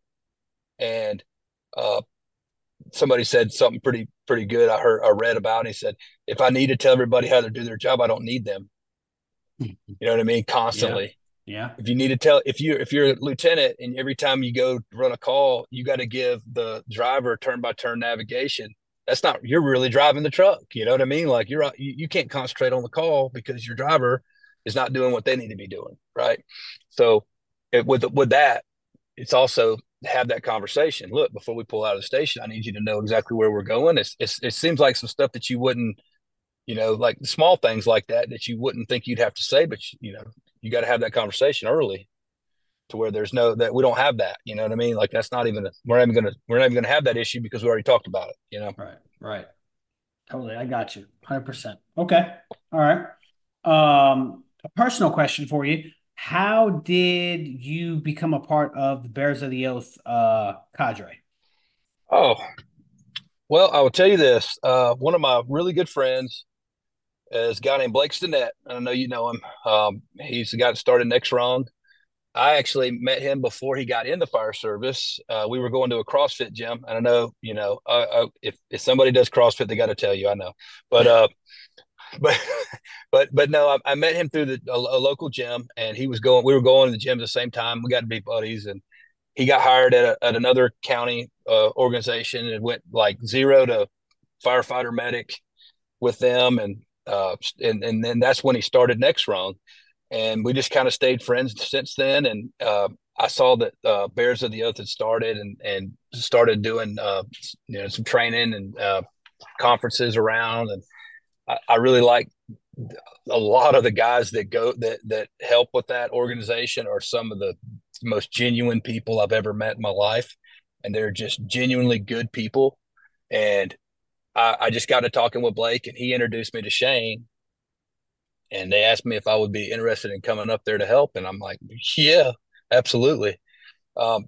and uh, somebody said something pretty good. I read about. And he said, if I need to tell everybody how to do their job, I don't need them. You know what I mean? Yeah. Constantly. Yeah. If you need to tell, if you're a lieutenant and every time you go run a call, you got to give the driver turn by turn navigation. That's not, you're really driving the truck. You know what I mean? Like you can't concentrate on the call because your driver is not doing what they need to be doing. Right. So with that, it's also have that conversation. Look, before we pull out of the station, I need you to know exactly where we're going. It seems like some stuff that you wouldn't, like small things like that you wouldn't think you'd have to say, but you got to have that conversation early to where there's no that we don't have that. You know what I mean? Like that's not even we're not even gonna have that issue because we already talked about it. Right. Right. Totally. I got you. 100%. Okay. All right. A personal question for you. How did you become a part of the Bears of the Oath cadre? Oh well, I will tell you this. One of my really good friends is a guy named Blake Stinnett. I know you know him. He's the guy that started Next Rung. I actually met him before he got in the fire service. We were going to a CrossFit gym, and I know, if somebody does CrossFit, they got to tell you. I know, but but but no, I met him through a local gym, and he was going. We were going to the gym at the same time. We got to be buddies, and he got hired at another county organization and went like zero to firefighter medic with them, and then that's when he started Next Rung, and we just kind of stayed friends since then. And I saw that Bears of the Oath had started and started doing some training and conferences around, and I really like a lot of the guys that go that help with that organization are some of the most genuine people I've ever met in my life, and they're just genuinely good people. And I just got to talking with Blake, and he introduced me to Shane, and they asked me if I would be interested in coming up there to help, and I'm like, yeah, absolutely. Um,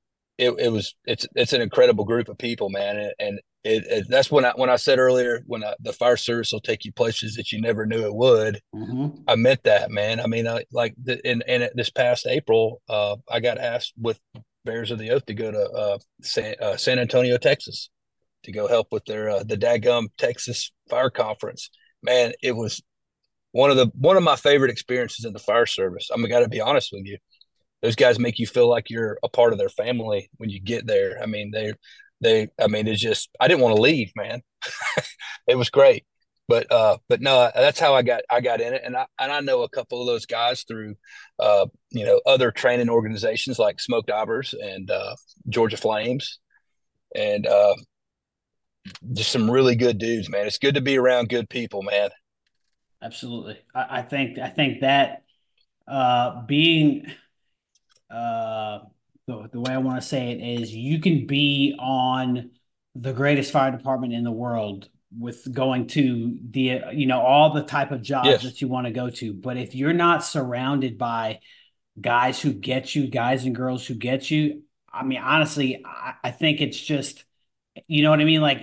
it's an incredible group of people, man, and that's when I said earlier the fire service will take you places that you never knew it would. Mm-hmm. I meant that, man. I mean, in this past April, I got asked with Bears of the Oath to go to San Antonio, Texas, to go help with their the Dadgum Texas Fire Conference. Man, it was one of my favorite experiences in the fire service. I'm got to be honest with you. those guys make you feel like you're a part of their family when you get there. I mean, I mean, it's just, I didn't want to leave, man. It was great. But no, that's how I got in it. And I know a couple of those guys through, other training organizations like Smoke Divers and, Georgia Flames and, just some really good dudes, man. It's good to be around good people, man. Absolutely. I think that being uh, the way I want to say it is you can be on the greatest fire department in the world with going to the all the type of jobs Yes. that you want to go to, but if you're not surrounded by guys who get you, guys and girls who get you, I mean, honestly, I think it's just, you know what I mean? Like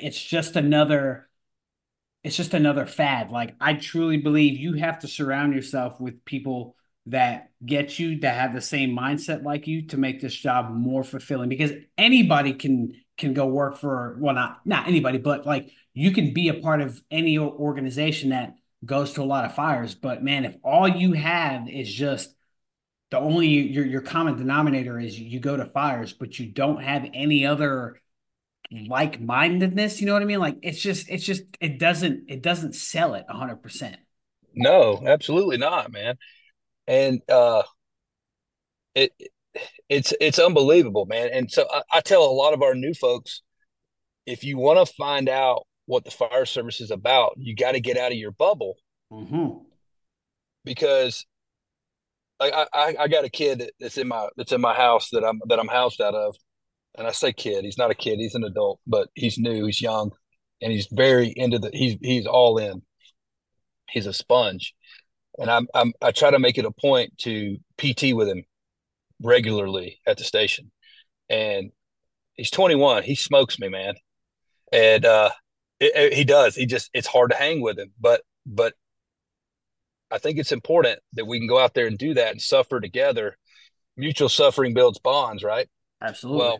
it's just another fad. Like I truly believe you have to surround yourself with people that get you, that have the same mindset like you to make this job more fulfilling because anybody can go work for, well, not anybody, but like you can be a part of any organization that goes to a lot of fires. But man, if all you have is just the only your common denominator is you go to fires, but you don't have any other like-mindedness, you know what I mean? Like it's just it doesn't sell it 100%. No, absolutely not, man. And it it's unbelievable, man. And so I tell a lot of our new folks, if you want to find out what the fire service is about, you got to get out of your bubble Hmm. because like I got a kid that's in my house that I'm housed out of, and I say kid, he's not a kid, he's an adult, but he's new, he's young, and he's very into he's all in. He's a sponge, and I try to make it a point to PT with him regularly at the station, and he's 21. He smokes me, man, and he does. It's hard to hang with him, but I think it's important that we can go out there and do that and suffer together. Mutual suffering builds bonds, right? Absolutely. Well,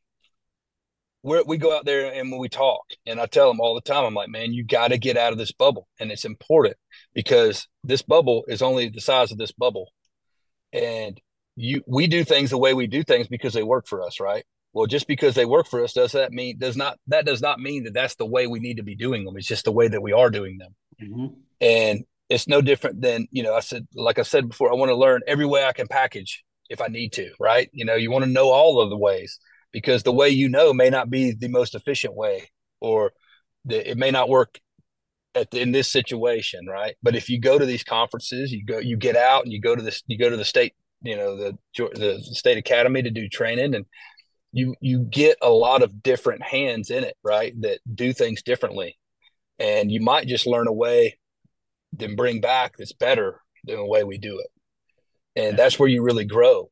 we go out there and when we talk, and I tell them all the time, I'm like, man, you got to get out of this bubble, and it's important because this bubble is only the size of this bubble, and we do things the way we do things because they work for us, right? Well, just because they work for us does not mean that that's the way we need to be doing them. It's just the way that we are doing them, Hmm. and it's no different than like I said before, I want to learn every way I can package if I need to, right? You want to know all of the ways because the way may not be the most efficient way, or it may not work in this situation, right? But if you go to these conferences, you get out and you go to the state, the state academy to do training, and you get a lot of different hands in it, right? That do things differently, and you might just learn a way then bring back that's better than the way we do it. And that's where you really grow.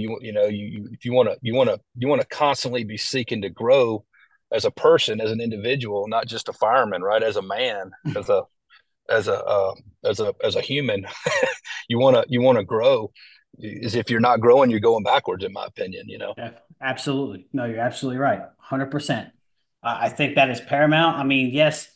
If you want to constantly be seeking to grow as a person, as an individual, not just a fireman, right? As a man, as a as a human, you want to grow. As if you're not growing, you're going backwards, in my opinion. Yeah, absolutely. No, you're absolutely right. 100%. I think that is paramount. I mean, yes,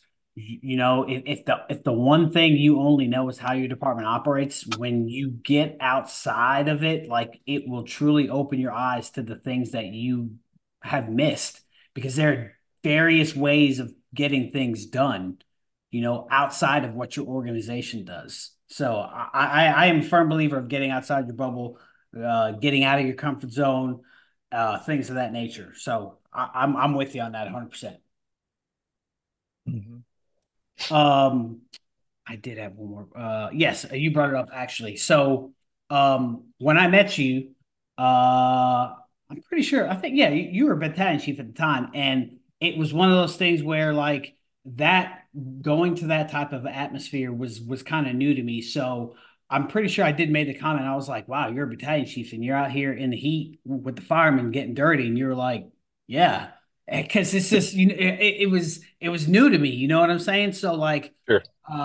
if the one thing you only know is how your department operates, when you get outside of it, like it will truly open your eyes to the things that you have missed because there are various ways of getting things done, outside of what your organization does. So I am a firm believer of getting outside your bubble, getting out of your comfort zone, things of that nature. So I'm with you on that 100%. Mm-hmm. Um, I did have one more. Yes, you brought it up actually. So, when I met you, I'm pretty sure. I think, yeah, you were a battalion chief at the time, and it was one of those things where like that going to that type of atmosphere was kind of new to me. So I'm pretty sure I did make the comment. I was like, "Wow, you're a battalion chief, and you're out here in the heat with the firemen getting dirty," and you're like, "Yeah." Because it's just it was new to me, you know what I'm saying? So like Sure.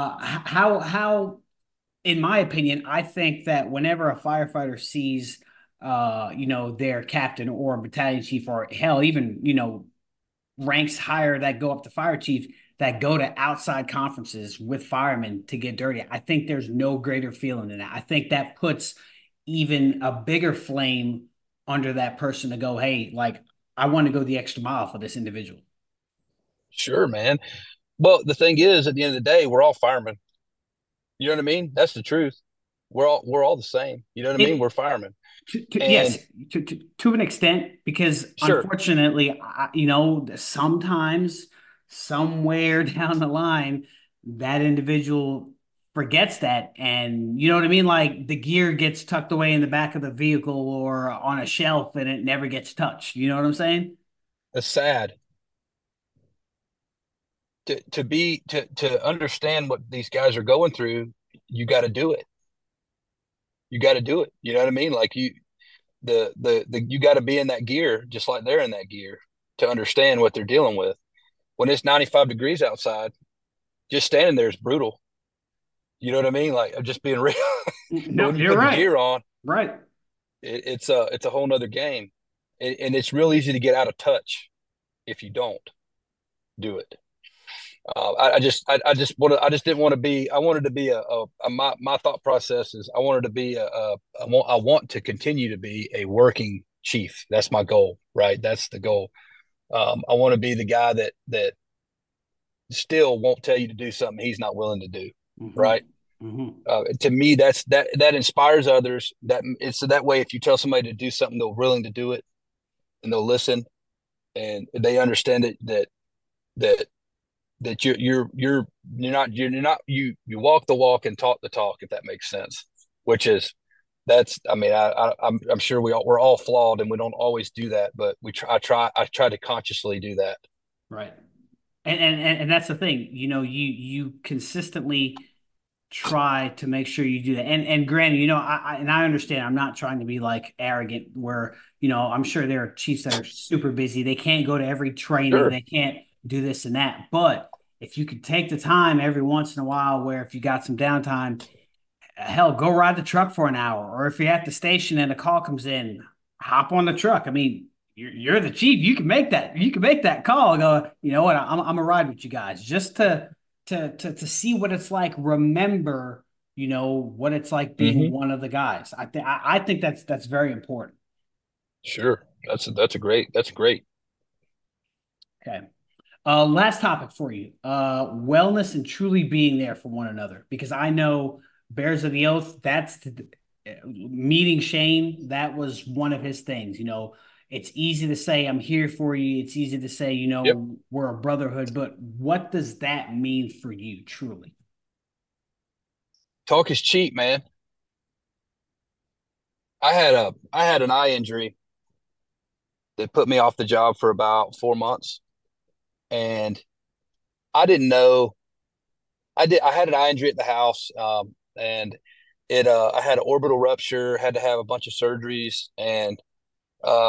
how in my opinion, I think that whenever a firefighter sees their captain or battalion chief or hell even ranks higher that go up to fire chief that go to outside conferences with firemen to get dirty, I think there's no greater feeling than that. I think that puts even a bigger flame under that person to go, hey, like I want to go the extra mile for this individual. Sure, man. Well, the thing is, at the end of the day, we're all firemen. You know what I mean? That's the truth. We're all the same. You know what I mean? We're It firemen. yes, And to an extent, because sure, unfortunately, sometimes somewhere down the line, that individual forgets that, and you know what I mean. Like the gear gets tucked away in the back of the vehicle or on a shelf, and it never gets touched. You know what I'm saying? it's sad to understand what these guys are going through. You got to do it. You got to do it. You know what I mean? Like the you got to be in that gear just like they're in that gear to understand what they're dealing with. When it's 95 degrees outside, just standing there is brutal. You know what I mean? Like I'm just being real. But No, when you you're put the right. gear on, Right. it's a whole nother game, and it's real easy to get out of touch if you don't do it. I just didn't want to be. I wanted to be my thought process is I wanted to be I want to continue to be a working chief. That's my goal, right? That's the goal. I want to be the guy that still won't tell you to do something he's not willing to do, Hmm. right? Hmm. To me, that inspires others. That it's that way. If you tell somebody to do something, they're willing to do it and they'll listen and they understand it that that you walk the walk and talk the talk, if that makes sense. Which is that's I mean I'm sure we're all flawed and we don't always do that, but I try to consciously do that. Right. And that's the thing, you consistently try to make sure you do that. And granted, I understand. I'm not trying to be like arrogant. Where I'm sure there are chiefs that are super busy. They can't go to every training. Sure. They can't do this and that. But if you could take the time every once in a while, where if you got some downtime, hell, go ride the truck for an hour. Or if you're at the station and a call comes in, hop on the truck. I mean, you're the chief. You can make that. You can make that call. And go. You know what? I'm gonna ride with you guys just to see what it's like. Remember, what it's like being Hmm. one of the guys. I think that's very important. Sure. That's great. Okay. Last topic for you. Wellness and truly being there for one another. Because I know Bears of the Oath, meeting Shane, that was one of his things. It's easy to say, I'm here for you. It's easy to say, Yep. we're a brotherhood, but what does that mean for you, truly? Talk is cheap, man. I had an eye injury that put me off the job for about 4 months, and I didn't know. I had an eye injury at the house, and I had an orbital rupture, had to have a bunch of surgeries, and uh,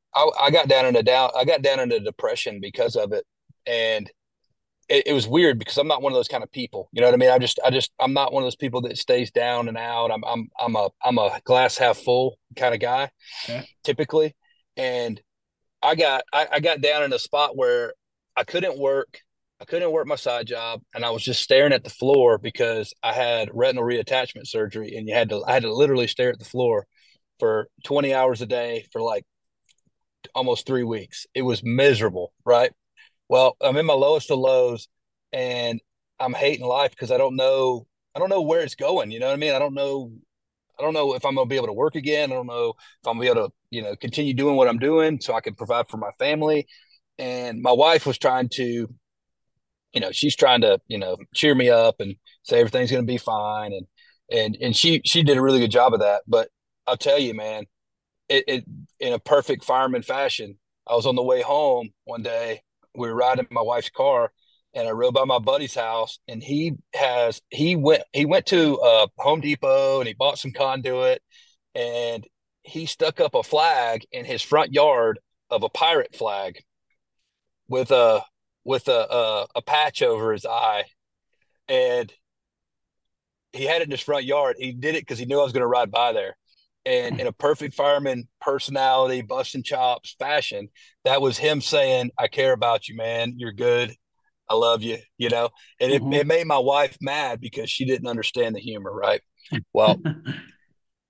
I got down into depression because of it, and it was weird because I'm not one of those kind of people. You know what I mean? I'm not one of those people that stays down and out. I'm a glass half full kind of guy Okay. typically, and I got down in a spot where I couldn't work. I couldn't work my side job, and I was just staring at the floor because I had retinal reattachment surgery, and I had to literally stare at the floor for 20 hours a day for like almost 3 weeks. It was miserable, right? Well, I'm in my lowest of lows, and I'm hating life because I don't know where it's going. You know what I mean? I don't know if I'm gonna be able to work again. I don't know if I'm gonna be able to, continue doing what I'm doing so I can provide for my family. And my wife was trying to, she's trying to, cheer me up and say everything's gonna be fine. And she did a really good job of that. But I'll tell you, man, it in a perfect fireman fashion. I was on the way home one day. We were riding in my wife's car, and I rode by my buddy's house, and he went to Home Depot and he bought some conduit, and he stuck up a flag in his front yard of a pirate flag with a patch over his eye, and he had it in his front yard. He did it because he knew I was going to ride by there. And in a perfect fireman personality, busting chops fashion, that was him saying, I care about you, man. You're good. I love you, And it Mhm. made my wife mad because she didn't understand the humor, right? Well,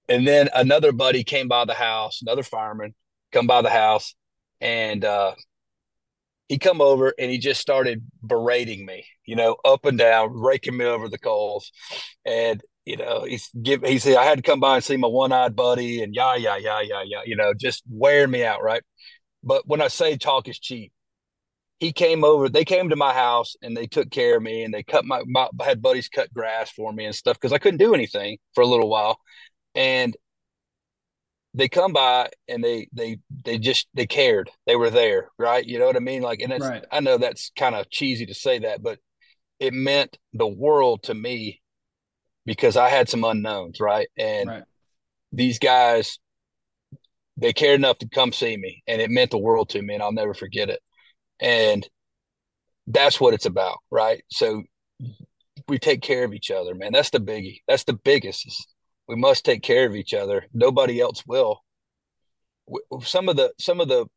And then another buddy came by the house, another fireman come by the house, and he come over and he just started berating me, up and down, raking me over the coals. And, he said, I had to come by and see my one-eyed buddy and yeah, just wearing me out. Right. But when I say talk is cheap, they came to my house and they took care of me, and they had buddies cut grass for me and stuff, because I couldn't do anything for a little while. And they come by and they cared. They were there, right? You know what I mean? Like, and Right. I know that's kind of cheesy to say that, but it meant the world to me, because I had some unknowns, right? And Right. these guys, they cared enough to come see me, and it meant the world to me, and I'll never forget it. And that's what it's about, right? So we take care of each other, man. That's the biggie. That's the biggest. We must take care of each other. Nobody else will. Some of the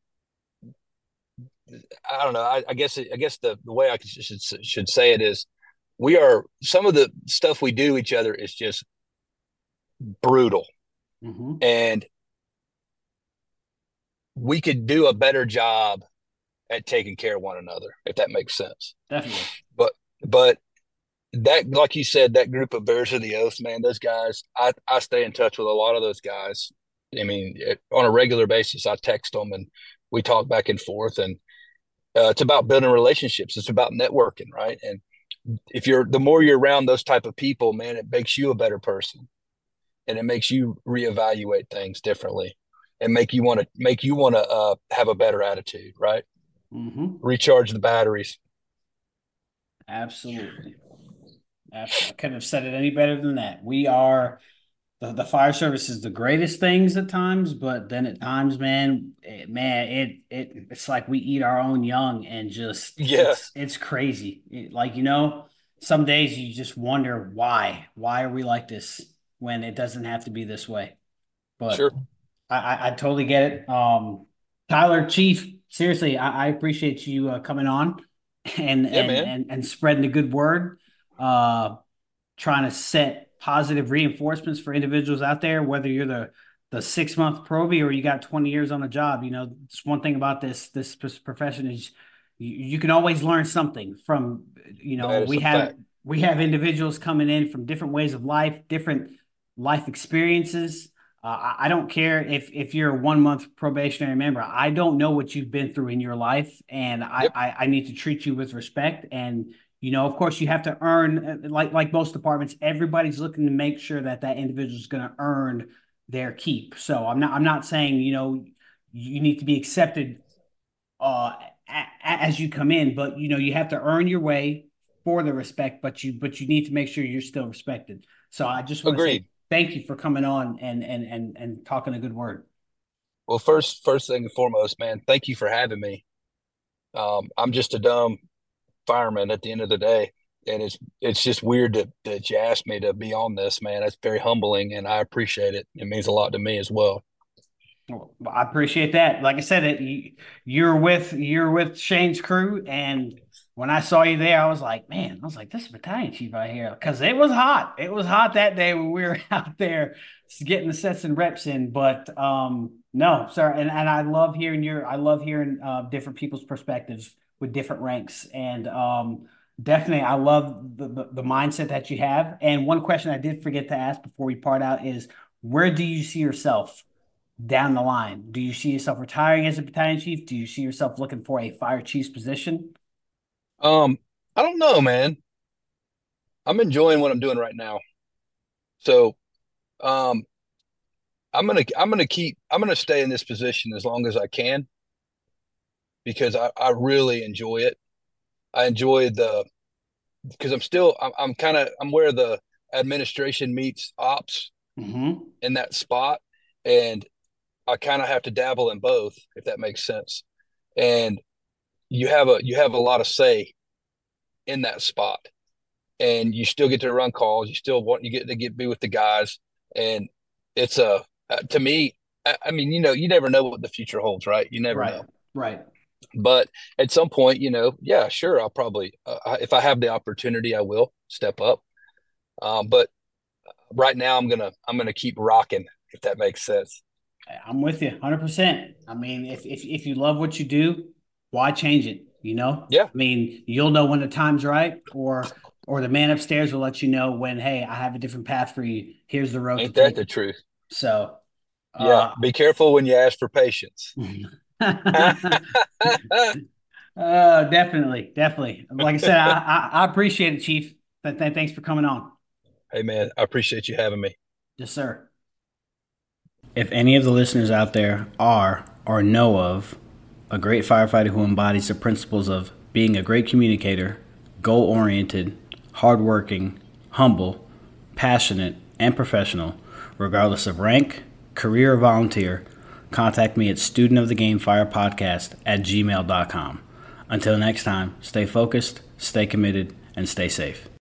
I don't know. I guess the way I should say it is, we are some of the stuff we do each other is just brutal, Mm-hmm. and we could do a better job at taking care of one another, if that makes sense. Definitely. But but that, like you said, that group of Bears of the Oath, man, those guys, I stay in touch with a lot of those guys. I mean, on a regular basis, I text them and we talk back and forth, and it's about building relationships. It's about networking, right? And if the more you're around those type of people, man, it makes you a better person, and it makes you reevaluate things differently, and make you want to have a better attitude, right? Mm-hmm. Recharge the batteries. Absolutely. Absolutely. I couldn't have said it any better than that. We are the fire service is the greatest things at times, but then at times, it's like we eat our own young, and just Yeah, it's crazy. Like, some days you just wonder why are we like this when it doesn't have to be this way. But sure. I totally get it. Tyler, Chief, seriously, I appreciate you coming on and Yeah, man. spreading the good word. Uh, Trying to set positive reinforcements for individuals out there, whether you're the 6 month probie or you got 20 years on the job. It's one thing about this profession is you can always learn something from, That is we a have fact. we have individuals coming in from different ways of life, different life experiences. I don't care if you're a 1 month probationary member. I don't know what you've been through in your life, and Yep, I need to treat you with respect. And of course, you have to earn, like most departments. Everybody's looking to make sure that that individual is going to earn their keep. So I'm not saying you need to be accepted uh, as you come in, but you have to earn your way for the respect. But you need to make sure you're still respected. So I just want to say agreed. thank you for coming on and talking a good word. Well, first thing and foremost, man, thank you for having me. I'm just a dumb fireman at the end of the day, and it's just weird that you asked me to be on this, man. It's very humbling, and I appreciate it. It means a lot to me as well. Well, I appreciate that. Like I said, you're with Shane's crew, and when I saw you there, I was like, man, I was like, this is battalion chief right here, because it was hot. It was hot that day when we were out there getting the sets and reps in. But no, sir, and I love hearing different people's perspectives with different ranks, and definitely I love the mindset that you have. And one question I did forget to ask before we part out is, where do you see yourself down the line? Do you see yourself retiring as a battalion chief? Do you see yourself looking for a fire chief's position? Um, I don't know, man. I'm enjoying what I'm doing right now, so um, I'm gonna stay in this position as long as I can, because I really enjoy it. I enjoy the because I'm kind of I'm where the administration meets ops Hmm. in that spot, and I kind of have to dabble in both, if that makes sense. And you have a lot of say in that spot, and you still get to run calls. You get to be with the guys, and it's a to me. I mean, you never know what the future holds, right? You never Right, know. right. But at some point, yeah, sure, I'll probably, if I have the opportunity, I will step up. But right now, I'm gonna keep rocking. if that makes sense. I'm with you 100%. I mean, if you love what you do, why change it? You know, Yeah, I mean, you'll know when the time's right, or the man upstairs will let you know when, hey, I have a different path for you. Here's the road to ain't that take. the truth? So, Yeah, uh, be careful when you ask for patience. definitely, definitely. Like I said, I appreciate it, Chief. Thanks for coming on. Hey, man, I appreciate you having me. Yes, sir. If any of the listeners out there are or know of a great firefighter who embodies the principles of being a great communicator, goal oriented, hardworking, humble, passionate, and professional, regardless of rank, career, or volunteer, contact me at studentofthegamefirepodcast at gmail.com. Until next time, stay focused, stay committed, and stay safe.